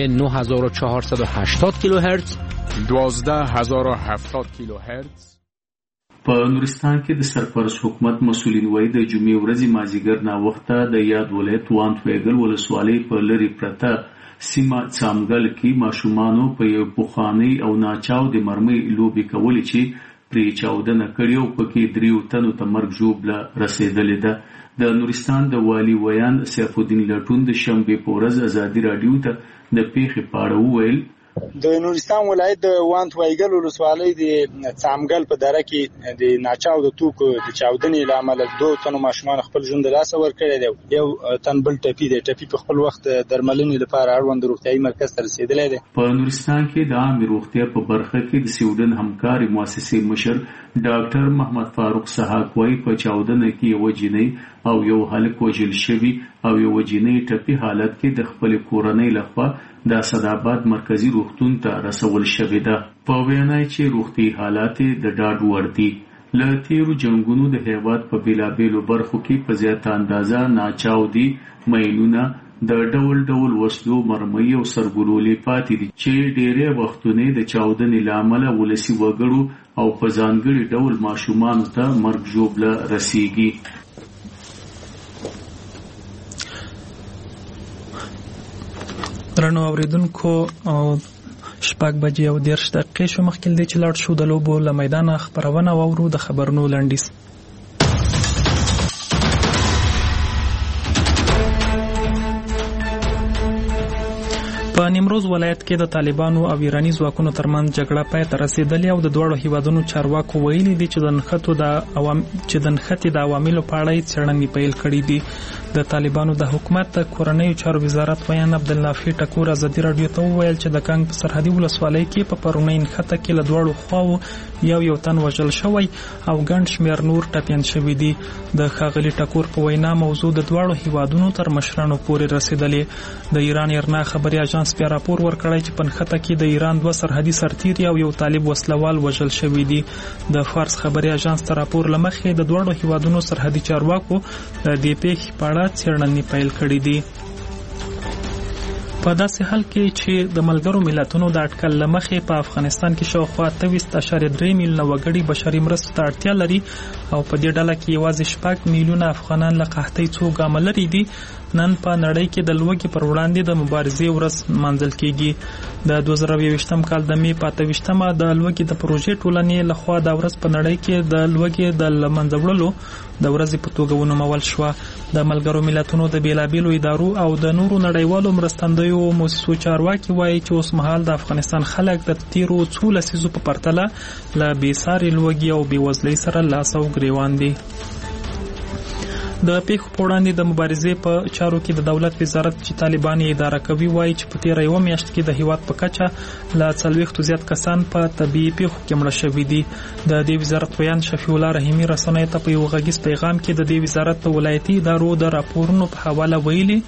S25: 9480 کیلوهرتز،
S26: 12070 کیلوهرتز
S2: په نورستان کې د سرپرست حکومت مسولین وایي د جمعې ورځې مازیګر ناوخته د یاد ولایت وانت ویګل ولسوالۍ په لري پرته سیمه څامګل کې ماشومانو په یو پخواني او ناچاو د مرمۍ لوبې کولې چې پرې چاودنه کړې او پکې 3 تنو ته مرګ ژوبله رسېدلې ده. د نورستان د والي ویان سیف الدین لټون د شنبې په ورځ ازادي رادیو ته د پیښې په اړه وویل
S3: د نورستان ولایت د وانت وایګل ولسوالۍ د څامګل په دره کې د ناچاو د توکو د چاودنې له امله 2 تنو ماشومان خپل ژوند له لاسه ورکړی دی. یو تن بل ټپي په خپل وخت درملنې لپاره اړوند روغتیايي مرکز ته رسېدلی دی.
S2: په نورستان کې د عامه روغتیا په برخه کې د سویډن همکاري مؤسسې مشر ډاکټر محمد فاروق سحاق وايي په چاودنه کې یو جنۍ او یو هلک وژل شوی او یو جنۍ ټپي حالت کې د خپل کورنۍ لخوا د اسداباد مرکزی روغتون ته رسول شوی ده. په وینا چې روغتي حالات د ډاډ وړ دي. له تیرو جنگونو د هیواد په بیلابیلو برخو کې په زیاته اندازه ناچاو دي ماینونه د ډول ډول وسلو مرمۍ او سرګلولې پاتې دي چې ډېرې وختونه د چاودنې له امله ولسي وګړو او په ځانګړي ډول ماشومانو ته مرګ ژوبله رسیږي.
S1: درنو اوریدونکو 6 بجې او 10 دقیقې شو مخکې دی چې لاړ شو د لوبو له میدانه خبرونه واورو د خبرونو لنډیز. په نیمروز ولایت کې د طالبانو او ایرانی ځواکونو ترمنځ جګړه پای ته رسیدلې او د دوړو هیوادونو چارواکو ویلي دي چې د نښتې د عواملو په اړه څېړنې پیل کړې دي. د طالبانو د حکومت کورنیو چارو وزارت ویان عبدالنافع ټکور ازادي رادیو ته وویل چې د کانګ په سرحدي ولسوالۍ کې په پرونی نښته کې له دوړو خواو یو تن وژل شوی او ګڼ شمېر نور ټپیان شوي دي. د ښاغلي ټکور په وینا موضوع د دواړو هیوادونو تر مشرانو پورې رسېدلې. د ایران ایرنا خبري اژانس بیا راپور ورکړی چې په نښته کې د ایران 2 سرحدي سرتیري او یو طالب وسلوال وژل شوي دي. د فارس خبري اژانس ته راپور له مخې د دواړو هیوادونو سرحدي چارواکو د دې پیښې په اړه څېړنې پیل کړې دي. په داسې حال کې چې د ملګرو ملتونو د اټکل له مخې په افغانستان کې شاوخوا 23.3 میلیونه وګړي بشري مرستو ته اړتیا لري او په دې ډله کې یوازې 6 میلیونه افغانان له قحطۍ څو ګامه لري دي. نن په نړۍ کې د لوږې پر وړاندې د مبارزې ورځ لمانځل کیږي. د 2021م کال د می 25مه د لوږې د پروژې ټولنې لخوا د ورځ په نړۍ کې د لوږې د لمنځه وړلو د ورځې په توګه ونومول شوه. د ملګرو ملتونو د بیلابیلو ادارو او د نورو نړیوالو مرستندویو موسسو چارواکي وایي چې اوس مهال د افغانستان خلک د تیرو 2 لسیزو په پرتله له بېساري لوږې او بېوزلۍ سره لاس او ګریوان دي. د پیښو په وړاندې د مبارزې په چارو کې د دولت وزارت چې طالبان یې اداره کوي وایي چې په تیره یوه میاشت کې د هیواد په کچه له 40 زیات کسان په طبیعي پیښو کې مړه شوي دي. د دې وزارت ویان شفیع الله رحیمي رسنیو ته په یو غږیز پیغام کې د دې وزارت د ولایتي ادارو د راپورونو په حواله ویلي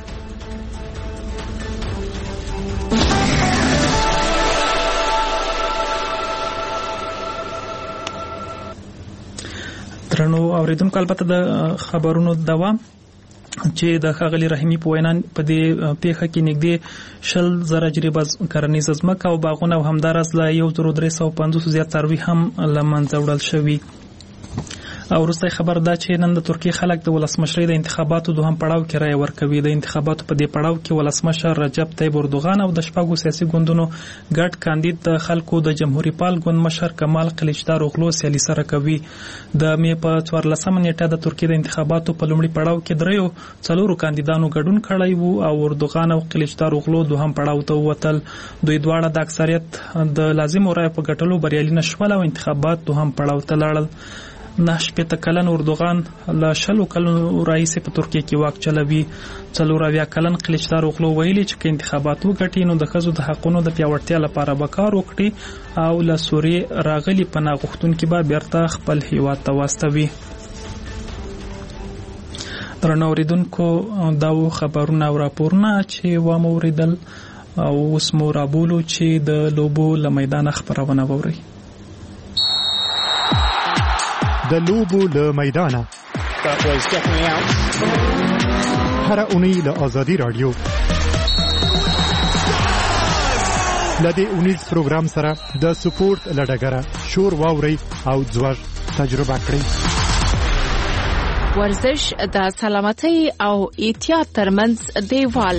S1: درنو اوریدونکو البته د خبرونو دوام چې د ښاغلي رحیمي په وینا په دې پیښه کې نږدې 10,000 جریبه کرنیزه ځمکه او باغونه او همداراز له 1350 زیات څاروي هم له منځه وړل شوي. او وروستی خبر دا چې نن د ترکیې خلک د ولسمشرۍ د انتخاباتو دوهم پړاو کې رایه ورکوي. د انتخاباتو په دې پړاو کې ولسمشر رجب طیب اردوغان او د 6 سیاسي ګوندونو ګډ کاندید د خلکو د جمهوریت پال ګوند مشر کمال قلیچدار اوغلو سیالي سره کوي. د می په 14 نیټه د ترکیې د انتخاباتو په لومړي پړاو کې 4 کاندیدانو ګډون کړی وو او اردوغان او قلیچدار اوغلو دوهم پړاو ته ووتل. دوی دواړه د اکثریت د لازم رایو په ګټلو بریالي نشول او انتخابات دوهم پړاو ته لاړل. 9 کلن اردوغان له 20 کلونو راهیسې په ترکیه کې واک چلوي. 40 کلن قلیچدار اوغلو ویلي چې انتخابات وګټي نو د ښځو د حقونو د پیاوړتیا لپاره به کار وکړي او له سوریې راغلي پناه غوښتونکي به بیرته خپل هیواد ته واستوي. درنو اوریدونکو دا خبرونه او راپورونه چې وامو اوریدل او اوس مو رابولو چې د لوبو له میدانه خبرونه ووري.
S18: د لوبو له میدانه هر اونۍ له آزادي رادیو لدې اونیز پروګرام سره د سپورت لډګره شور واوري او ځوږ تجربه کړئ.
S7: ورزش د سلامتۍ او احتیاط ترمنځ دیوال.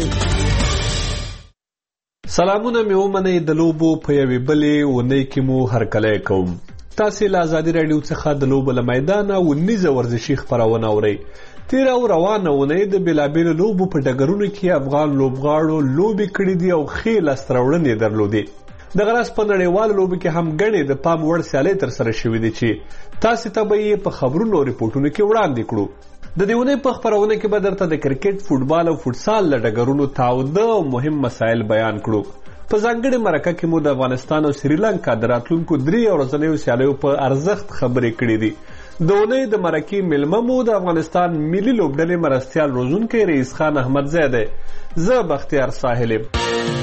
S4: سلامونه مې ومنئ د لوبو په یوې بلې اونۍ کې مو هرکلی کوم. تاسې له ازادي راډیو څخه د لوبو له میدانه ونیزه ورزشي خپرونه اورئ. تیره او روانه اونۍ د بېلابېلو لوبو په ډګرونو کې افغان لوبغاړو لوبې کړې دي او ښې لاسته راوړنې درلودې. دغه راز په نړیوالو لوبو کې هم ګڼې د پام وړ سیالۍ ترسره شوې دي چې تاسې ته به یې په خبرونو او ریپورټونو کې وړاندې کړو. د دې اونۍ په خپرونه کې به درته د کرکټ، فوټبال او فوټسال له ډګرونو تاوده او مهم مسایل بیان کړو. په ځانګړې مرکه کې مو د افغانستان او سریلانکا د راتلونکو 3 ورځنیو سیالیو په ارزښت خبرې کړې دي. د اونۍ د مرکې میلمه مو د افغانستان ملي لوبډلې مرستیال روزونکی رئیس خان احمدزی دی. زه بختیار ساحل یم.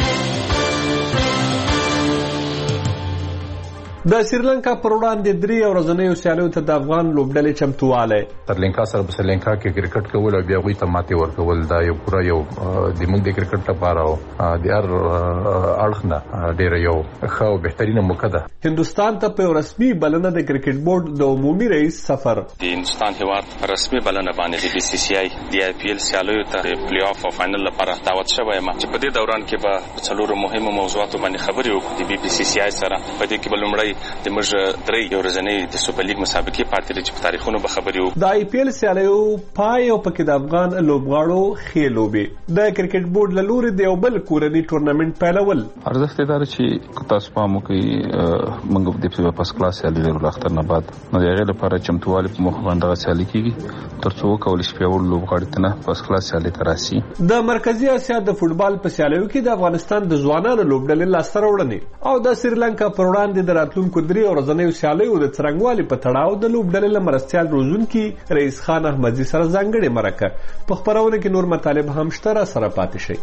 S4: د سریلانکا پر وړاندې 3 ورځنیو سیالیو ته د افغان لوبډلې چمتووالی.
S5: سریلانکا سره په سریلانکا کې کرکټ کول او بیا هغوی ته ماتې ورکول دا یو پوره یو د موږ د کرکټ لپاره او د هر اړخ نه ډېره یو ښه او بهترینه موقع ده.
S4: هندوستان ته په رسمي بلنه د کرکټ بورډ د عمومي رئیس سفر.
S8: د هندوستان هیواد رسمي بلنه باندې د BCCI د IPL سیالیو ته پلی آف او فائنل لپاره دعوت شوی یم چې په دې دوران کې به په څلورو مهمو موضوعاتو باندې خبرې وکړو د BCCI سره. په دې کې به لومړی د موږ 3 ورځنۍ د سوپر لیګ مسابقې پاتې دي چې په تاریخونو به خبرې وکړو.
S4: د IPL سیالیو پای او پکې د افغان لوبغاړو ښې لوبې. د کرکټ بورډ له لوري د یو بل کورني ټورنمنټ پیلول.
S10: ارزښت یې دا چې تاسو پام وکړئ موږ د فرست کلاس سیالي لرو له اختر نه بعد نو د هغې لپاره چمتووالی په مخ باندې دغه سیالي کېږي تر څو وکولی شي پیاوړي لوبغاړي ته نه فرست کلاس سیالي ته راسي.
S4: د مرکزي اسیا د فوټبال په سیالیو کې د افغانستان د ځوانانو لوبډلې لاسته راوړنې او د سریلانکا پر وړاندې د راتلونکو 3 ورځنیو سیالیو د څرنګوالي په تړاو د لوبډلې له مرستیال روزونکي رئیس خان احمدزي سره ځانګړې مرکه. په خپرونه کې نور مطالب هم شته، را سره پاتې شئ.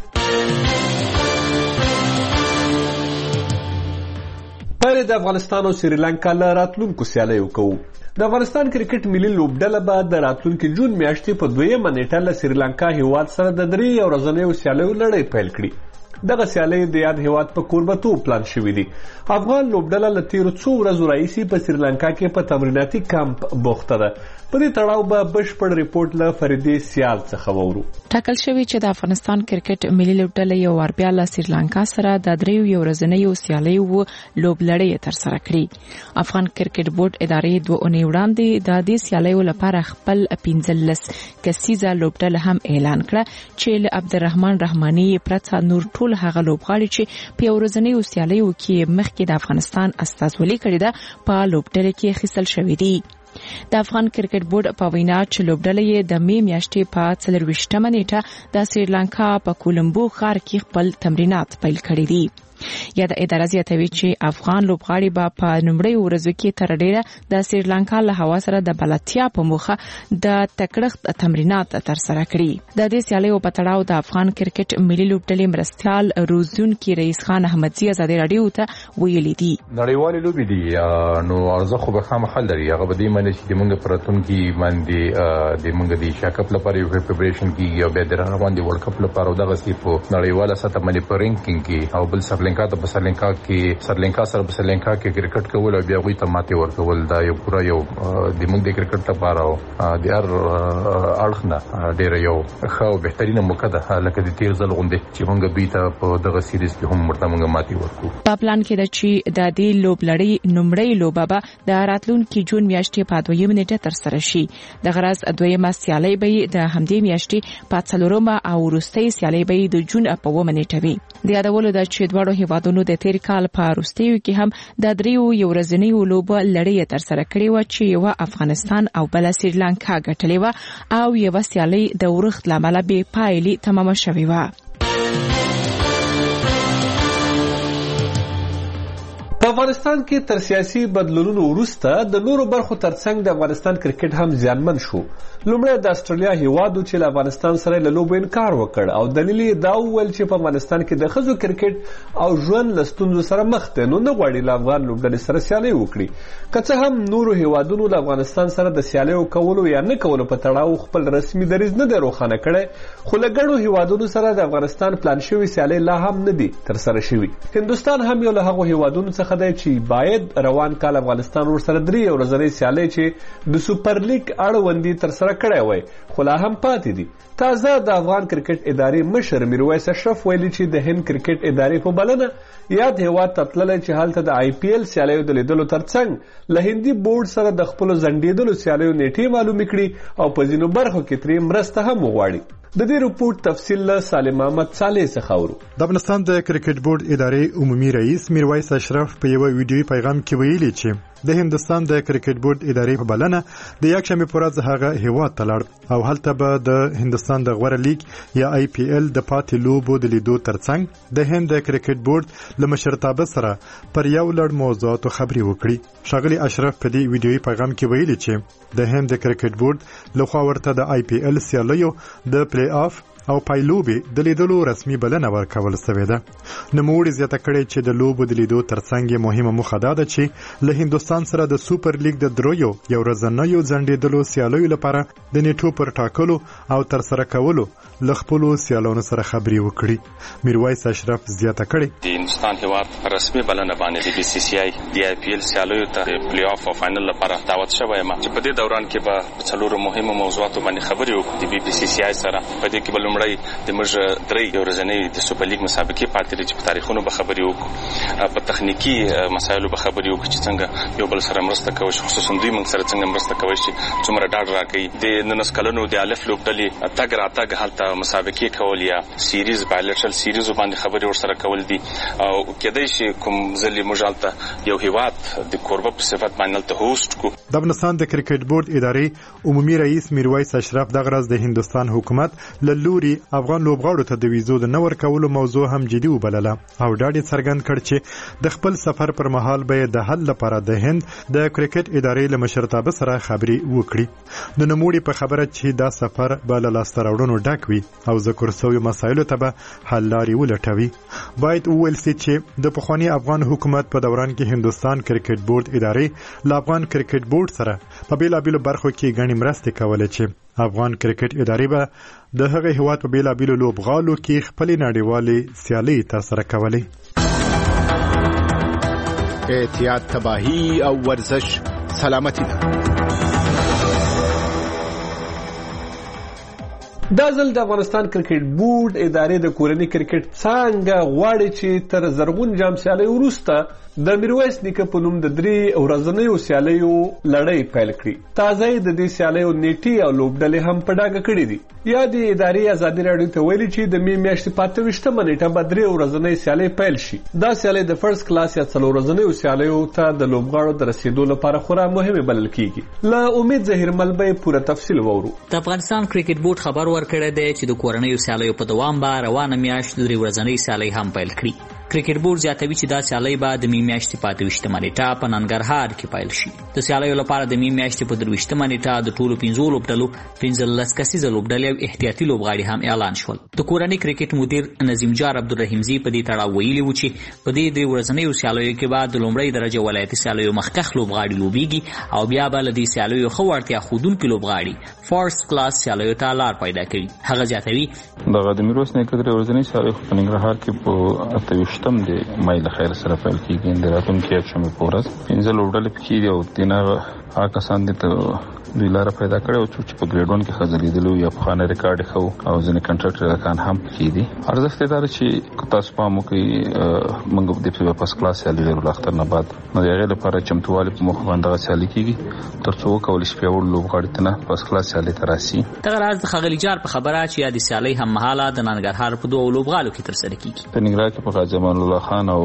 S4: پاره د افغانستان او سریلانکا له راتلونکو سیالیو کوو. د افغانستان کرکټ ملي لوبډله به د راتلونکي جون میاشتې په 2مه نیټه له سریلانکا هیواد سره د 3 ورځنیو سیالیو لړۍ پیل کړي. دغه سیالۍ د یاد هیواد په کوربتوب پلان شوې دي. افغان لوبډله له تیرو 2 ورځو راهیسې په سریلانکا کې په تمریناتي کمپ بوخته ده. په دې تړاو به بشپړ ریپورت له فریدې سیال څخه وورو.
S7: ټاکل شوی چې د افغانستان کرکټ ملي لوبډله یو ور بیا له سریلانکا سره د 3 ورځنیو سیالیو لوبلړۍ ترسره کړې. افغان کرکټ بورډ ادارې 2 اونۍ وړاندې د دې سیالیو لپاره خپل 15 کسیزه لوبډله هم اعلان کړه چې له عبدالرحمن رحماني پرته نور ټول هغه لوبغاړي چې په ورځنیو سیالیو کې مخکې د افغانستان استازولي کړې ده په لوبډله کې اخیستل شوې دي. د افغان کرکټ بورډ په وینا چې لوبډله د می میاشتې په 24مه نیټه د سریلانکا په کولمبو ښار کې خپل تمرینات پیل کړي دي. یا د ادارې زیاتوي چې افغان لوبغاړي به په نومړی ورځو کې تر ډیره د سریلانکا له هوا سره د بلدتیا په موخه د تکړښت تمرینات ترسره کړي. د دې سیالیو په تړاو د افغان کرکټ ملي لوبډلې مرستیال روزونکي رئیس خان احمدزی ازادي راډیو ته ویلي دي
S5: نړیوالې لوبې دي نو ارزښت خو به خامخا لري. هغه به دې معنی چې موږ پراتونکي باندې د موږ د ایشیا کپ لپاره یو پریپریشن کیږي او بیا د روان دي ورلد کپ لپاره دغه سی په نړیواله سطح باندې په رینکینګ کې او بل سریلانکا ته په سریلانکا سره په سریلانکا کې کرکټ کول او بیا غوي ته ماتې ورکول دا یو پوره یو د موږ د کرکټ لپاره او د هر اړخ نه ډېر یو ښه او بهترینه موقع ده لکه د تیر ځل غونډه چې موږ دوی ته په دغه سیریز کې هم ورته موږ ماتې ورکو.
S7: په پلان کې د چې د دې لوبلړۍ نومړی لوبه به د راتلونکي جون میاشتې په 2مه نیټه ترسره شي. د غرض 2مه سیالۍ به د همدې میاشتې په 4مه او وروستۍ سیالۍ به د جون په 1مه نیټه وي. د یادولو د چې دواړو هیوادونو د تیر کال په وروستیو کې هم د 3 ورځنیو لوبو لړۍ ترسره کړې و چې یو افغانستان او بل سریلانکا ګټلې و او یو سیالۍ د ورښت لامل به پایلې تمام شوې و.
S4: په افغانستان کې تر سیاسي بدلونونو وروسته د نورو برخو ترڅنګ د افغانستان کرکټ هم زیانمن شو. لومړی د استرالیا هیوادو چې له افغانستان سره له لوبو انکار وکړ او دلیل یې دا وویل چې په افغانستان کې د ښځو کرکټ او ژوند له ستونزو سره مخ دی نو نه غواړي له افغان لوبډلې سره سیالۍ وکړي. که څه هم نورو هیوادونو له افغانستان سره د سیالیو کولو یا نه کولو په تړاو خپل رسمي دریځ نه دی روښانه کړی، خو له ګڼو هیوادونو سره د افغانستان پلان شوي سیالۍ لا هم نه دي ترسره شوي. هندوستان هم یو له هغو هیوادونو څخه دی چې باید روان کال افغانستان ورسره 3 ورځې سیالي چې د سوپر لیګ اړوندې تر سره کړی وای خو لا هم پاتې دي. تازه د افغان کرکټ ادارې مشر میرویس اشرف ویلي چې د هند کرکټ ادارې په بلنه یاد هیواد ته تللی چې هلته د IPL سیالیو د لیدلو ترڅنګ له هندي بورډ سره د خپلو ځنډېدلو سیالیو نیټې معلومې کړي او په ځینو برخو کې ترې مرسته هم وغواړي. د دې رپورټ تفصیل له سالم احمد صالح څخه اورو.
S18: د افغانستان د کرکټ بورډ ادارې عمومي رئیس میرویس اشرف په یو ویډیوي پیغام کې ویلي چې د هندستان د کرکټ بورډ ادارې په بلنه د یکشنبه په ورځ هغه هیواد ته لاړ او هلته به د هندستان د غوره لیګ یا IPL د پاتې لوبو د لیدو ترڅنګ د هند د کرکټ بورډ له مشرتابه سره پر یو لړ موضوعاتو خبرې وکړي. ښاغلي اشرف په دې ویډیوي پیغام کې ویلي چې د هند د کرکټ بورډ لخوا ورته د IPL سیالیو د پلی آف او پایلوبې د لیدلو رسمي بلنه ورکول شوې ده. نوموړي زیاته کړې چې د لوبو د لیدو ترڅنګ مهمه موخه ده چې له هندستان سره د سوپر لیګ د دریو یو ورځنیو ځنډېدلو سیالیو لپاره د نیټو پر ټاکلو او ترسره کولو له خپلو سیالانو سره خبرې وکړي. میرویس اشرف زیاته کړې
S8: د هندستان هیواد رسمي بلنه باندې د BCCI د IPL سیالیو ته پلی آف او فائنل لپاره دعوت شوی یم چې په دې دوران کې به څلورو مهمو موضوعاتو باندې خبرې وکړو د BCCI سره. په دې کې لومړی د موږ 3 ورځنۍ د سوپر لیګ مسابقې پاتې دي چې په تاریخونو به خبرې وکړو، په تخنیکی مسایلو به خبرې وکړو چې څنګه یو بل سره مرسته کوي، خصوصا دوی موږ سره څنګه مرسته کوي چې څومره ډاډ راکوي. د 19 کلونو د الف لوبډلې تګ راتګ هلته مسابقې کول یا سیریز بایلټرل سیریز باندې خبرې ورسره کول دي او کېدای شي کوم ځلې موږ هلته یو هیواد د کوربه په صفت باندې ته هوست کو.
S18: د افغانستان د کرکټ بورډ ادارې عمومي رئیس میرویس اشرف دغه ورځ د هندستان حکومت له لوري افغان لوبغاړو ته د ویزو د نه ورکولو موضوع هم جدي وبلله او ډاډ یې څرګند کړ چې د خپل سفر پر مهال به د حل لپاره د هند د کرکټ ادارې له مشرتابه سره خبرې وکړي. د نوموړي په خبره چې دا سفر به له لاسته راوړنو ډک وي او ذکر شویو مسایلو ته به حل لارې ولټوي. باید وویل سي چې د پخواني افغان حکومت په دوران کې هندستان کرکټ بورډ ادارې له افغان کرکټ بورډ سره په بیلابیلو برخو کې ګڼې مرستې کولې چې افغان کرکټ ادارې به د هغه هیواد په بیلابیلو لوبغالو کې خپلې نړیوالې سیالۍ ترسره کولې.
S12: احتیاط، تباهي او ورزش سلامتی ده.
S4: دا ځل د افغانستان کرکټ بورډ ادارې د کورني کرکټ څانګه غواړي چې تر زرغون جام سیالۍ وروسته د میرویس نیکه په نوم د 3 ورځنیو سیالیو لړۍ پیل کړي. تازه د دې سیالیو نیټې او لوبډلې هم په ډاګه کړې دي. یا د ادارې ازادي راډیو ته ویلي چې د می میاشتې 25مه نیټه به 3 ورځنۍ سیالۍ پیل شي. دا سیالۍ د فرست کلاس یا 4 ورځنیو سیالیو ته د لوبغاړو د رسیدو لپاره خورا مهمه بلل کیږي. له امید زهیرمل به پوره تفصیل وورو.
S9: د افغانستان کرکټ بورډ خبر ورکړی دی چې د کورنیو سیالیو په دوام به روانه میاشت 3 ورځنۍ سیالۍ هم پیل کړي. کرکټ بورډ زیاتوي چې دا سیالۍ به د می میاشتې 25مه نیټه په ننګرهار کې پیل شي. د سیالیو لپاره د می میاشتې په 23مه نیټه د ټولو 15 لوبډلو 15 کسیزه لوبډلې او احتیاطي لوبغاړي هم اعلان شول. د کورنۍ کرکټ مدیر نظیم جار عبدالرحیمزی په دې تړاو ویلي و چې په دې 3 ورځنیو سیالیو کې به د لومړۍ درجه ولایتي سیالیو مخکښ لوبغاړي لوبېږي او بیا به له دې سیالیو ښه وړتیا ښودونکي لوبغاړي فرست کلاس سیالیو ته لار پیدا کوي. هغه زیاتوي
S10: دغه د میرویس نیکه 3 ورځنۍ سیالیو په ننګرهار کې په 28 د مای له خیر سره پیل کیږي. د راتلونکي یکشنبه په ورځ 15 لوبډلې پکې دي او دینه هغه کسان دي ته دوی لاره پیدا کړې او چې په ګریډ 1 کې خزلیدلو یا په خانه ریکارډ خو او ځینې کنټراکټر کان هم پکې دي. ارزښت یې دا چې تاسو په مو کې موږ د پاس کلاس سیالي لرو اختر نه بعد نو هغه لپاره چمتووالی په مخ باندې سیالي کیږي ترڅو کول شي په لوبغاړي ته پاس کلاس سیالي تراسي.
S9: دغه راز د خغلی جار په خبره چې د سیالي هم مهاله د ننګرهار په 2 لوبغالو کې ترسره کیږي.
S10: په ننګرهار کې په غازی امان الله خان او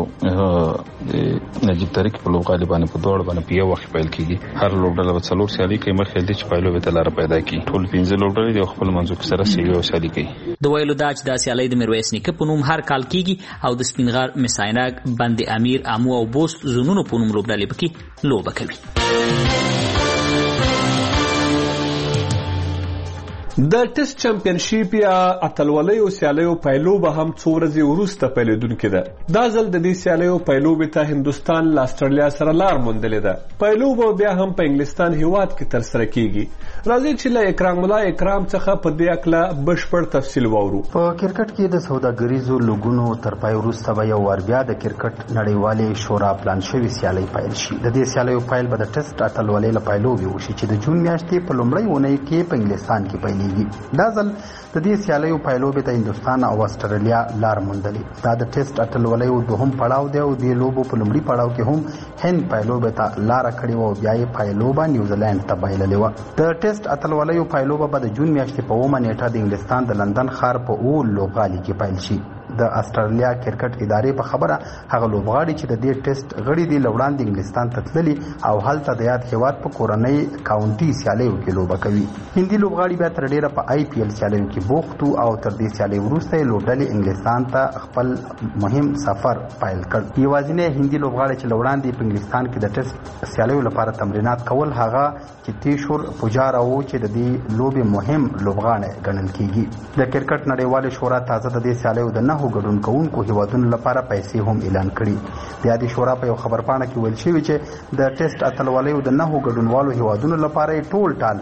S10: د نجیب طریق په لوبغالي باندې په 2 باندې په یو وخت پیل کیږي. هر لوبډله به 4 سیالي کوي مخکې د چپایلو به تلاره پیدا کی. ټول 15 لوبډلې د خپل منځو کې سره سیالي او سیالي کوي.
S9: د ویلو دا چې د سیالي د میرویس نیکه په نوم هر کال کیږي او د سپینغار مسایناک بند امیر امو او بوست زونونو په نوم لوبډلې پکې لوبه کوي.
S4: د ټیسټ چمپیونشیپ یا اتلولیو سیالیو پایلوبه هم څو ورځې وروسته پیلېدونکې ده. دا ځل د دې سیالیو پایلوبې ته هندوستان له استرالیا سره لار موندلې ده. پایلوبه بیا هم په انګلستان هیواد کې ترسره کیږي. راځئ چې له اکرام الله اکرام څخه په دې اړه بشپړ تفصیل واورو.
S11: په کرکټ کې د سوداګریزو لوګونو تر پای وروسته به یو وار بیا د کرکټ نړیوالې شورا پلان شوې سیالۍ پیل شي. د دې سیالیو پیل به د ټیسټ اتلولۍ له پایلوبې وشي چې د جون میاشتې په لومړۍ اونۍ کې په انګلستان کې پیلېږي. دا ځل د دې سیالیو پایلوبې ته هندوستان او استرالیا لار موندلې. دا د ټیسټ اتلولیو دوهم پړاو دی او د لوبو په لومړي پړاو کې هم هند پایلوبې ته لار کړې و او بیا یې پایلوبه نیوزیلند ته بایللې و. د ټیسټ اتلولیو پایلوبه به د جون میاشتې په 9 نیټه د انګلستان د لندن ښار په اول لوبغالي کې پیل شي. د استرالیا کرکټ ادارې په خبره هغه لوبغاړي چې د دې ټیسټ غړي دي لوړاندې انګلستان ته تللي او هلته د یاد هیواد په کورنۍ کاونټي سیالیو کې لوبه کوي. هندي لوبغاړي بیا تر ډیره په آی پی ایل سیالیو کې بوخت او تر دې سیالۍ وروسته لوبډلې انګلستان ته خپل مهم سفر پیل کړ. یوازینی هندي لوبغاړي چې لوړاندې په انګلستان کې د ټیسټ سیالیو لپاره تمرینات کول هغه چې تیشور پجارا و چې د دې لوبې مهم لوبغاړی ګڼل کیږي. د کرکټ نړیوالې شورا تازه د دې سیالیو د 9 ګډون کوونکو هیوادونو لپاره پیسې هم اعلان کړي. د یادې شورا په یو خبرپاڼه کې ویل شوي چې د ټیسټ اتلولیو د 9 ګډونوالو هیوادونو لپاره ټول ټال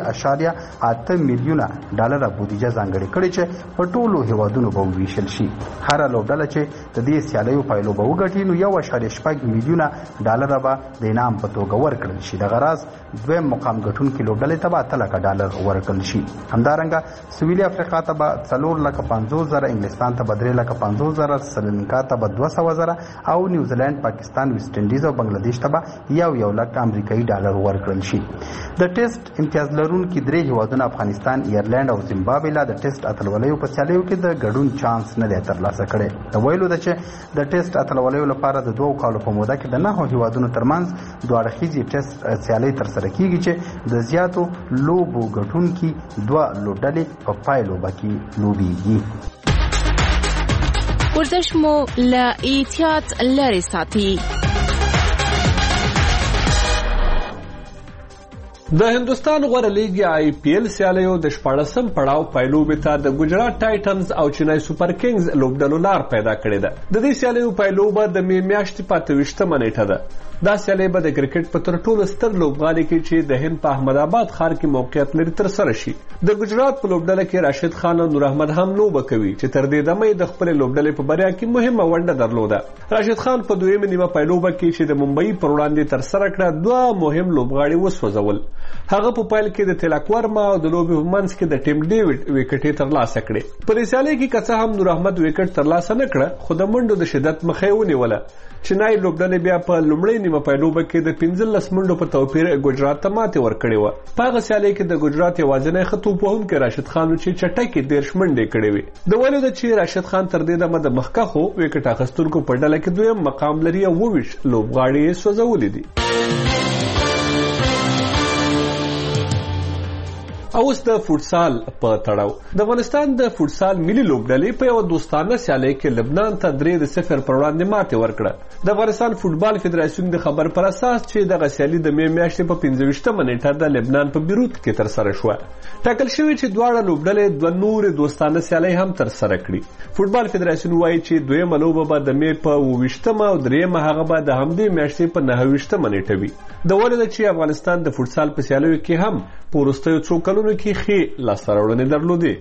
S11: 3.8 میلیونه ډالر بودیجه ځانګړې کړې چې په ټولو هیوادونو به وویشل شي. هره لوبډله چې د دې سیالیو پایلوبه وګټي نو 1.8 میلیونه ډالر به د انعام په توګه ورکړل شي. دغه راز دویم مقام ګټونکي لوبډلې ته به 8 لکه ډالر ورکړل شي. همدارنګه سویلي افریقا ته به 4,50,000، انګلستان ته به 3,50,000، سریلانکا ته به 200,000 او نیوزیلند، پاکستان، ویسټ انډیز او بنگلاديش ته به 1 لک امریکایي ډالر ورکړل شي. د ټیسټ امتیاز لرونکي 3 هیوادونه افغانستان، ایرلند او زیمبابوې لا د ټیسټ اتلولیو په سیالیو کې د ګډون چانس نه دی ترلاسه کړی. د ویلو ده چې د ټیسټ اتلولیو لپاره د 2 کالو په موده کې د 9 هیوادونو ترمنځ 2 اړخیزې ټیسټ سیالۍ ترسره کیږي چې د زیاتو لوبو ګټونکي 2 لوبډلې په پایلوبه کې لوبیږي.
S7: ورزش مو له احتیاط لرې ساتي.
S4: د هندوستان غوره لیګ آی پی ایل سیالیو د 14م پړاو پایلوبې ته د ګجرات ټایټنز او چنای سوپر کینګز لوبډلو لار پیدا کړې ده. د دې سیالیو پایلوبه د می میاشتې په 28مه نیټه ده. دا سیالي به د کرکټ په تر ټولو ستر لوبغالي کې چې د هند په احمد آباد ښار کې موقعیت لري ترسره شي. د ګجرات په لوبډله کې راشد خان او نور احمد هم لوبه کوي چې تر دې دمه د خپل لوبډلې په بریا کې مهمه ونډه درلوده. راشد خان په دویمه نیمه پایلوبه کې چې د ممبئی پر وړاندې ترسره کړه 2 مهم لوبغاړي وسوځول. هغه په پایل کې د تلک ورما او د لوبې په منځ کې د ټیم ډیوډ وکټې ترلاسه کړې. په سیالي کې که هم نور احمد وکټ ترلاسه نه کړه خو د منډو د شدت مخه ونیوله. چنای لوبډلې بیا په لومړۍ نیمه پایلوبه کې د 15 منډو په توپیر ګجرات ته ماتې ورکړې و. په هغه سیالۍ کې د ګجرات یوازینی ښه توپوهونکی راشد خان چې چټکې 13 منډې کړې وې. د ویلو ده چې راشد خان تر دې دمه د مخکښو وکټ اخیستونکو په ډله کې دویم مقام لري او 22 لوبغاړي یې سوځولي دي. اوس د فوټسال په تړاو د افغانستان د فوټسال ملي لوبډلې په یو دوستانه سیالۍ کې لبنان ته 3-0 پر وړاندې ماتې ورکړه. د افغانستان فوټبال فدراسیون د خبر پر اساس چې دغه سیالي د می میاشتې په 15مه نیټه د لبنان په بیروت کې ترسره شوه. ټاکل شوی چې دواړه لوبډلې 2 نور دوستانه سیالۍ هم ترسره کړي. فوټبال فدراسیون وایي چې دویمه لوبه به د می په 28مه او دریمه هغه به د همدې میاشتې په 29مه نیټه وي. د ولې چې افغانستان د فوټسال په سیالیو کې هم په وروستیو څو کلونو کې ښې لاسته راوړنې درلودې.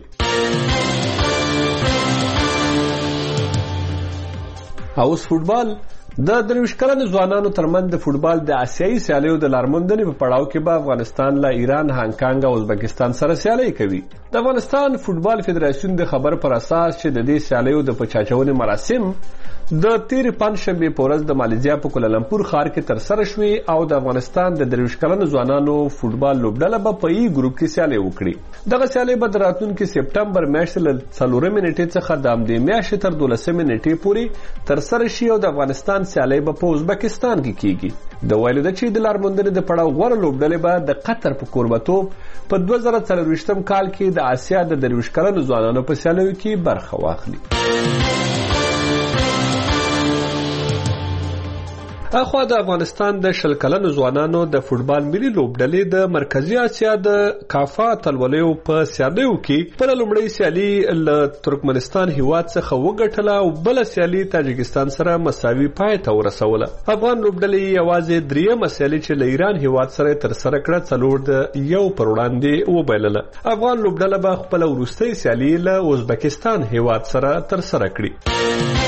S4: اوس فوټبال د 23 کلنو ځوانانو ترمنځ د فوټبال د آسیایي سیالیو د لارموندنې په پړاو کې به افغانستان له ایران، هانګ کانګ او ازبکستان سره سیالي کوي. د افغانستان فوټبال فدراسیون د خبر پر اساس چې د دې سیالیو د پچاچونې مراسم د تیر پنځشنبه په ورځ د ماليزیا په کوالالمپور ښار کې ترسره شوې او د افغانستان د 23 کلنو ځوانانو فوټبال لوبډله به په ای ګروپ کې سیالي وکړي. دغه سیالي به د راتلونکي سپټمبر میاشتې له 4 نیټې څخه د همدې میاشتې تر 12 نیټې پورې ترسره شي او د افغانستان سیالي به په ازبکستان کې کیږي. د ویلو ده چې د لارموندنې د پړاو غوره لوبډلې به د قطر په کوربتوب په 2024 کال کې د آسیا د 23 کلنو ځوانانو په سیالیو کې برخه واخلي. اخوا د افغانستان د شل کلنو ځوانانو د فوټبال ملي لوبډلې د مرکزی اسیا د کافا تلولیو په سیالیو کې پر لومړی سیالي له ترکمنستان هیواد څخه وګټله او بل سیالي تاجکستان سره مساوي پای ته ورسوله. افغان لوبډلې یوازې درېمه سیالي چې له ایران هیواد سره تر سره کړه 4-1 پر وړاندې وبایلله. افغان لوبډله به خپل وروستۍ سیالي له ازبکستان هیواد سره تر سره کړي.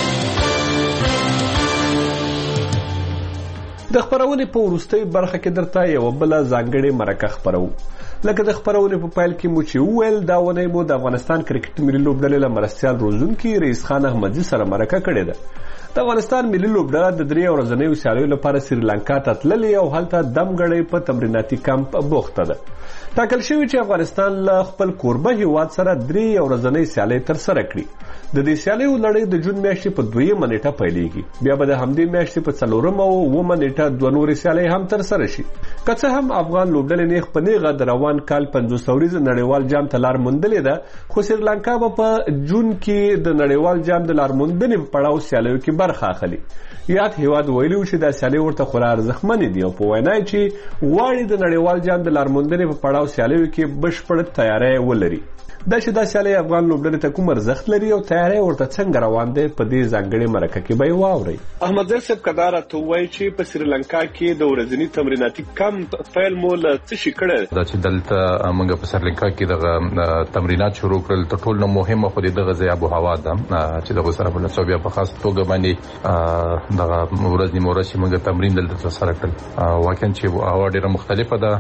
S4: د خبرونې په وروستۍ برخه کې درته یو بل ځانګړې مرکه خبرو. لکه د خبرونې په پیل کې مو چې وویل دا ونې مو د افغانستان کرکټ ملي لوبډلې له مرستیال روزونکي رئیس خان احمدزي سره مرکه کړې ده. د افغانستان ملي لوبډله د 3 ورځنیو سیالیو لپاره سریلانکا ته تللې او هلته دمګړې په تمریناتي کمپ بوخته ده. ټاکل شوی چې افغانستان له خپل کوربه هیواد سره 3 ورځنۍ سیالۍ تر سره کړي. د دې سیالیو لړۍ د جون میاشتې په 2 نیټه پیلېږي. بیا به د همدې میاشتې په 4 او 9 نیټه 2 نورې سیالۍ هم تر سره شي. که څه هم افغان لوبډلې نیغ په نیغه د روان کال 50 ورځې نړیوال جام ته لار موندلې ده، خو سریلانکا به په جون کې د نړیوال جام د لار موندنې په پړاو سیالیو کې برخه اخلي. یاد هیواد ویلي چې دا سیالۍ ورته خورا ارزښتمنې دي او په وینا چې غواړي د نړیوال جام د لار موندنې په پړاو سیالیو کې بشپړ تیاری ولري. دا چې دا سیالۍ افغان لوبډلې ته کوم ارزښت لري او تیاری ورته څنګه روان دی په دې ځانګړې مرکه کې به یې واورئ. احمد صاحب کداره ته وایي چې په سریلانکا کې د ورځني تمریناتي کمپ پیل مو له څه شي کړی
S5: دا چې دلته موږ په سریلانکا کې دغه تمرینات شروع کړل. تر ټولو مهمه خو دغه ځای آب و هوا ده چې دغه سره بل څه بیا په خاص توګه باندې دغه ورځنی مورشي موږ تمرین دلته سره کړل. واقعا چې هوا ډیره مختلفه ده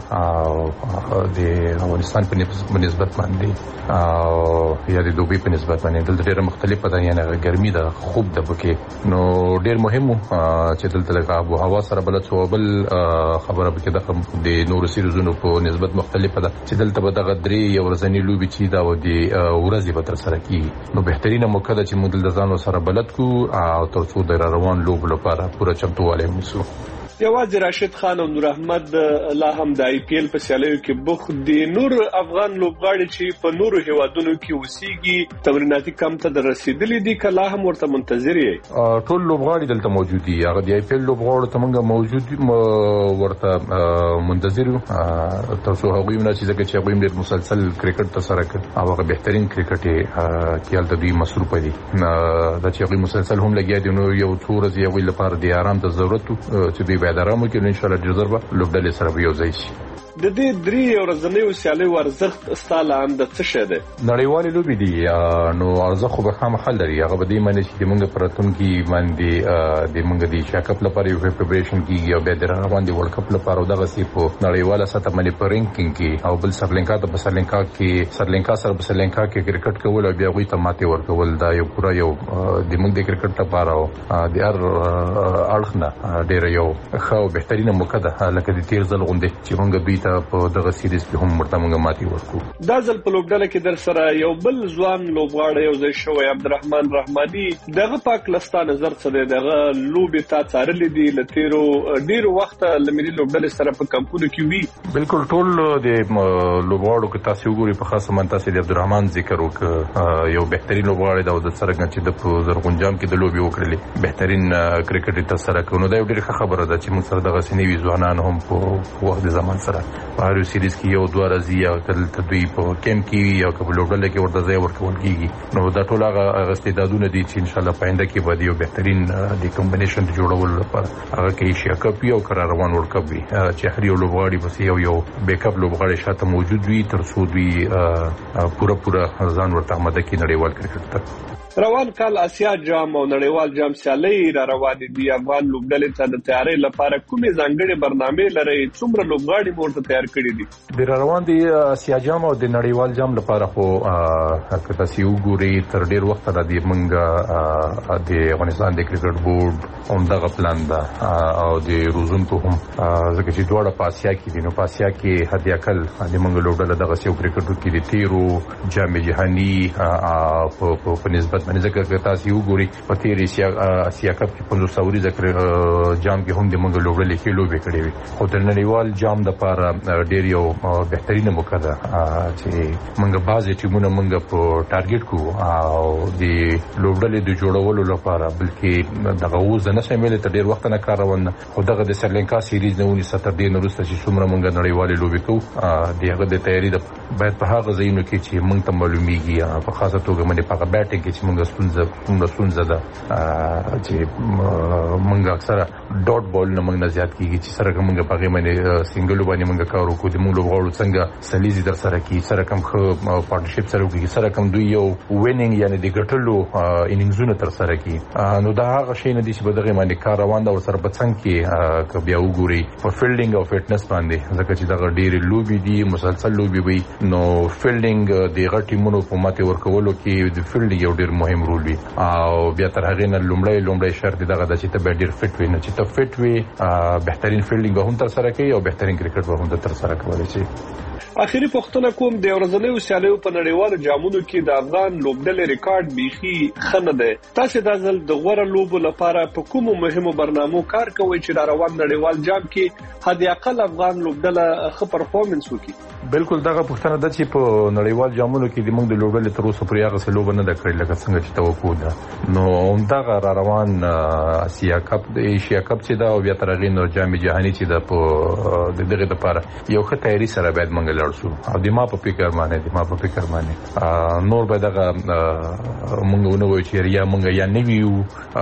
S5: د افغانستان په نسبت باندې او یا د دوبي په نسبت باندې دلته ډیره مختلفه ده، یعنی ګرمي ده خوب ده پکې. نو ډیر مهم چې دلته د آب و هوا سره بل څه بل خبره پکې د نورو سیریزونو په نسبت مختلفه ده چې دلته به دغه 3 ورځنی لوبي چې دا و د ورځې به تر سره کیږي. نو بهترینه موقع ده چې موږ دلته ځان سره بلد کو او تر څو د روان لوب لپاره پوره چمتووالی ونیسو.
S4: یوازې راشد خان او نور احمد لا هم د IPL په سیالیو کې بوخت دي. نور افغان لوبغاړي چې په نورو هیوادونو کې اوسېږي تمریناتي کمپ ته رسیدلي دي که لا هم ورته منتظر یې؟
S5: ټول لوبغاړي دلته موجود دي. هغه د IPL لوبغاړو ته موږ موجود ورته منتظر یو تر څو هغوی نه چې ځکه چې هغوی ډېر مسلسل کرکټ ته سره کوي او هغه بهترین کرکټ کې هلته دوی مصروف دي. دا چې هغوی مسلسل هم لګیا دي نو یو څو ورځې هغوی لپاره د آرام د ضرورت چې دوی درامو کې ان شاء الله ډیر ضربه لوبډلې سره به یو ځای شي.
S4: د دې 3 ورځنیو سیالیو ارزښت ستاله هم د څه شی دی؟
S5: نړیوالې لوبې دي نو ارزښت خو به خامخا لري. هغه به دې معنی چې موږ په راتلونکي باندې د موږ د ایشیا کپ لپاره یو پریپریشن کیږي او بیا د روان دي ورلد کپ لپاره دغه سی په نړیواله سطح باندې په رینکینګ کې او بل سریلانکا ته په سریلانکا سره په سریلانکا کې کرکټ کول او بیا غوي ته ماته ورکول دا یو پورا یو د موږ د کرکټ لپاره او د هر اړخنه ډیر یو ښه او بهترینه موقع ده لکه د تیر ځل غونډه چې موږ دوی ته په دغه سیریز کې هم مرته موږ ماتي ورکو.
S4: دا ځل په لوبډله کې در سره یو بل ځوان لوبغاړی یو ځای شوی عبدالرحمن رحماني. دغه پاکستان نظر څه دی؟ دغه لوبې تا څارلې دي له تیرو ډیرو وخت له ملي لوبډلې سره په کمپونو کې وي؟
S5: بالکل ټول د لوبغاړو کې تاسو وګورئ په خاصه من تاسو د عبدالرحمن ذکر وکړ یو بهترین لوبغاړی دا د سره چې د زرغونجام کې د لوبي وکړلې بهترین کرکټ تر سره کړو. دا یو ډیره خبره ده چې موږ سره دغه سنوي ځوانان هم په وخت د زمان سره په هر سیریز کې یو دوه راځي یا کله دوی په کیمپ کې یا په لوبډله کې ورته ځای ورکول کیږي. نو دا ټول هغه استعدادونه دي چې ان شاء الله پاینده کې به یو بهترین د کمبینیشن جوړول لپاره هغه کې ایشیا کپ یو قرار روان ورلد کپ وي چې هر یو لوبغاړي بس یو بیک اپ لوبغاړي شاته موجود وي تر څو دوی پوره ځان ورته آماده کړي نړیوال کرکټ ته.
S4: روان کال آسیا جام او نړیوال جام سیالۍ را روانې دي. افغان لوبډلې ته د تیاری لپاره کومې ځانګړې برنامې لري؟ څومره لوبغاړي ورته تیار کړي دي؟
S5: د روان دي آسیا جام او د نړیوال جام لپاره خو که تاسو وګورئ تر ډیر وخت را دي موږ د افغانستان د کرکټ بورډ هم دغه پلان ده او د روزونکو هم ځکه چې دواړه په آسیا کې دي. نو په آسیا کې حد اقل د موږ لوبډله دغه سیو کرکټ کې د تیرو جام جهاني په نسبت قیمت باندې ځکه تاسو وګورئ په تیر اسیا کپ کې 1500 ورځې جام کې هم د موږ لوبډلې کې لوبې کړې وي خو د نړیوال جام د لپاره ډېر یو بهترینه موقع ده چې موږ بعضې ټیمونه موږ په ټارګټ کو او د لوبډلې د جوړولو لپاره بلکې دغه اوس نه شامل ته ډېر وخت نه کار روان خو دغه د سریلانکا سیریز نه ونی 70 دین وروسته چې څومره موږ نړیوالې لوبې کوو دغه د تیاری د باید په هغه ځایونو کې چې موږ ته معلومیږي په خاصه توګه باندې په بیټینګ کې چې موږ ستونزه ده چې موږ اکثره ډاټ بال نه موږ نه زیات کیږي چې سره موږ په هغه باندې سنگل باندې موږ کار وکړو د موږ لوبغاړو څنګه سلیزي در سره کی سره کوم خو پارټنرشپ سره وکړي سره کوم دوی یو وینینګ یعنی د ګټلو انینګزونه تر سره کی نو دا هغه شی نه دي چې په دغه باندې کار روان ده او سره په څنګ کې بیا وګوري په فیلډینګ او فټنس باندې ځکه چې دغه ډېر لوبي دي مسلسل لوبي وي نو فیلډینګ د غټیمونو په ماته ورکولو کې د فیلډینګ یو ډېر مهم رول وي او بیا تر هغه نه لومړی شرط دغه د چې ته ډېر فټ وي نه چې ته فټ وي بهترین فیلډینګ به هم تر سره کوي او بهترین کرکټ به هم تر سره کوي شي
S4: اخیری پوښتنه کوم د ورځنیو سیالیو په نړیوالو جامونو کې د افغان لوبډلې ریکارډ بیخي خنه ده تاسو د ځل د غوړه لوبو لپاره په کومو مهمو برنامو کار کوي چې د روان نړیوال جام کې حد اقل افغان لوبډله ښه پرفورمنس وکړي
S5: بالکل دغه پوښتنه ده چې په نړیوال جامونو کې د موږ د لوبډلې تر اوسه پورې هغه څه لوب نه ده کړې لکه څنګه چې توقع ده نو همدغه روان اسیا کپ د ایشیا کپ چې دا او بیا تر هغې نور جام جهاني چې ده په دغه لپاره یو ښه تیاری سره باید موږ لاړ شو او د ما په فکر باندې نور به دغه موږ ونه وایو چې یا موږ یا نه ویو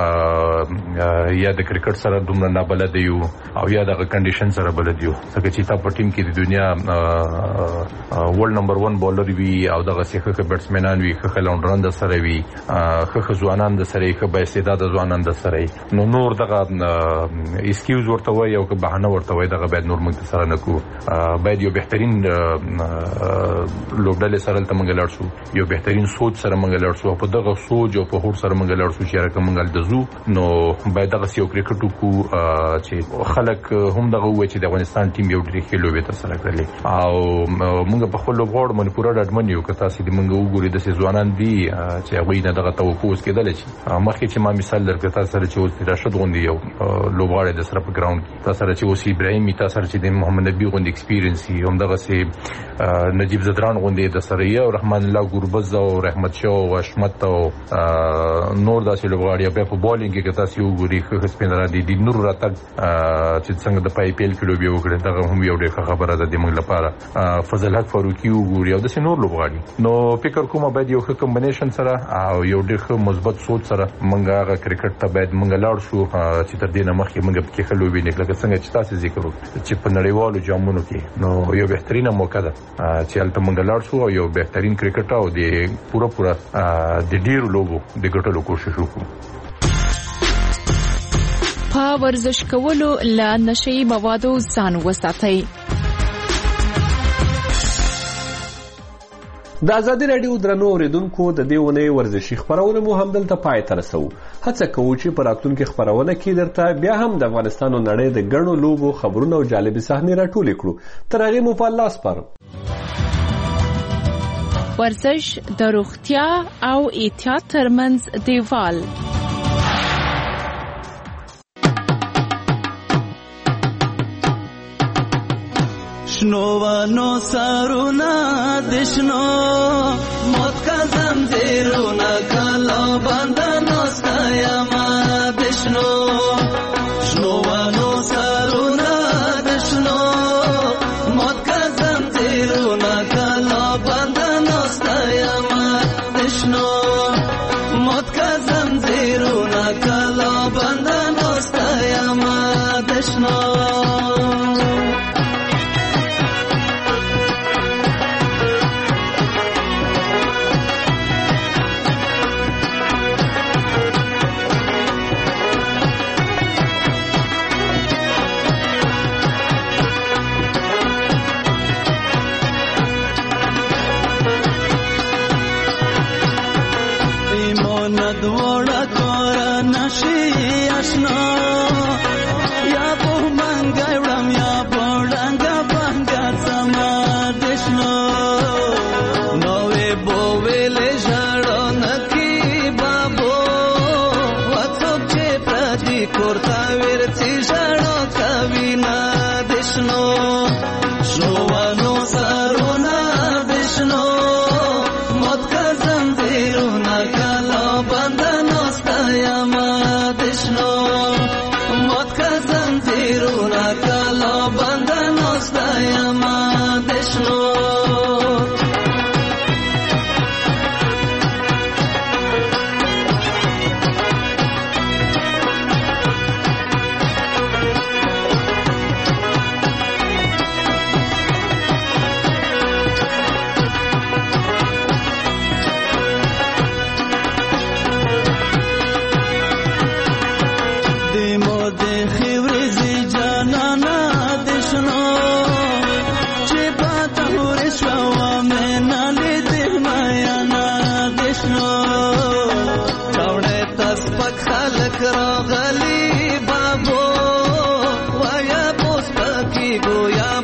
S5: یا د کرکټ سره دومره نه بلد یو او یا دغه کنډیشن سره بلد یو ځکه چې تا په ټیم کې د دنیا ورلد نمبر 1 بولر وی او دغه څخه بیټسمنان وی ښه لاونډران د سره وی ښه ځوانان د سره ښه با استعداد ځوانان د سره نور دغه ایکسکیوز ورته وای او که بهانه ورته وای دغه باید نور موږ سره نکو باید یو بهترین لوبډلې سره ته موږ لاړ شو یو بهترین سوچ سره موږ لاړ شو په دغه سوچ او په هوډ سره موږ لاړ شو چې راکه موږ دزو نو باید دغه یو کرکټ کو چې خلک هم دغه وای چې د افغانستان ټیم یو ډېر ښه لوبې تر سره کړلې او موږ په خپل لوبغاړو باندې پوره ډاډمن یو که تاسو د موږ وګورئ د ځوانان دي چې هغه نه دغه توقع اوس کېدل شي مخکې چې ما مثال درکړ تاسو سره چې اوس راشد غوندي یو لوبغاړی د سره په ګراوند تاسو سره چې اوس ابراهیمي تاسو سره چې د محمد نبی غوندي ایکسپیرینس هم دغه سي نجیب زدران غوندي د سره یو رحمان الله ګوربز او رحمت شاه او حشمت او نور داسې لوبغاړي په بالینګ کې تاسو وګورئ خو سپین را دي د نور راتګ چې څنګه د پای پیل کې لوبي وکړي دغه هم یو ډېر خبره ده د موږ لپاره فضل حق فاروقي وګوري او د نور لوبغاړي نو فکر کوم باید یو ښه کمبینیشن سره او یو ډېر ښه مثبت سوچ سره موږ هغه کرکټ ته باید موږ لاړ شو چې تر دې نه مخکې موږ په کې خلوبي نه لکه څنګه چې تاسو ذکر وکړو چې په نړیوالو جامونو کې نو یو بهترینه موقع ده چې هلته موږ لاړ شو او یو بهترین کرکټ او د پوره د ډیرو لوبو د ګټلو کوشش وکړو
S7: په ورزش کولو له نشي موادو ځان وساتئ
S4: د ازادي رادیو درنو اوریدونکو د دې ونې ورزشي خبرونه مو هم دلته پای ته رسو هڅه کوو چې په راتلونکي خبرونه کې درته بیا هم د افغانستان او نړۍ د ګڼو لوبو خبرونه او جالبي صحنې راټولې کړو تر هغې مو په الله سپارم
S7: ورزش د روغتیا او احتیاط ترمنځ دیوال
S13: شنوانو سارونا دشنو موت کا زنجیرونا کلا بندنو ستایما دشنو شنوانو سارونا دشنو موت کا زنجیرونا کلا بندنو ستایما دشنو موت کا زنجیرونا کلا بندنو ستایما دشنو دوڑا کورا نشی اشنا یا بو منگا وڑم یا بوڑنگا بانگا سما دشنو نوے بوویلے جڑو نکی با چاوړې تسپک خلک راغلي بابو وایا پوس پکې ګویا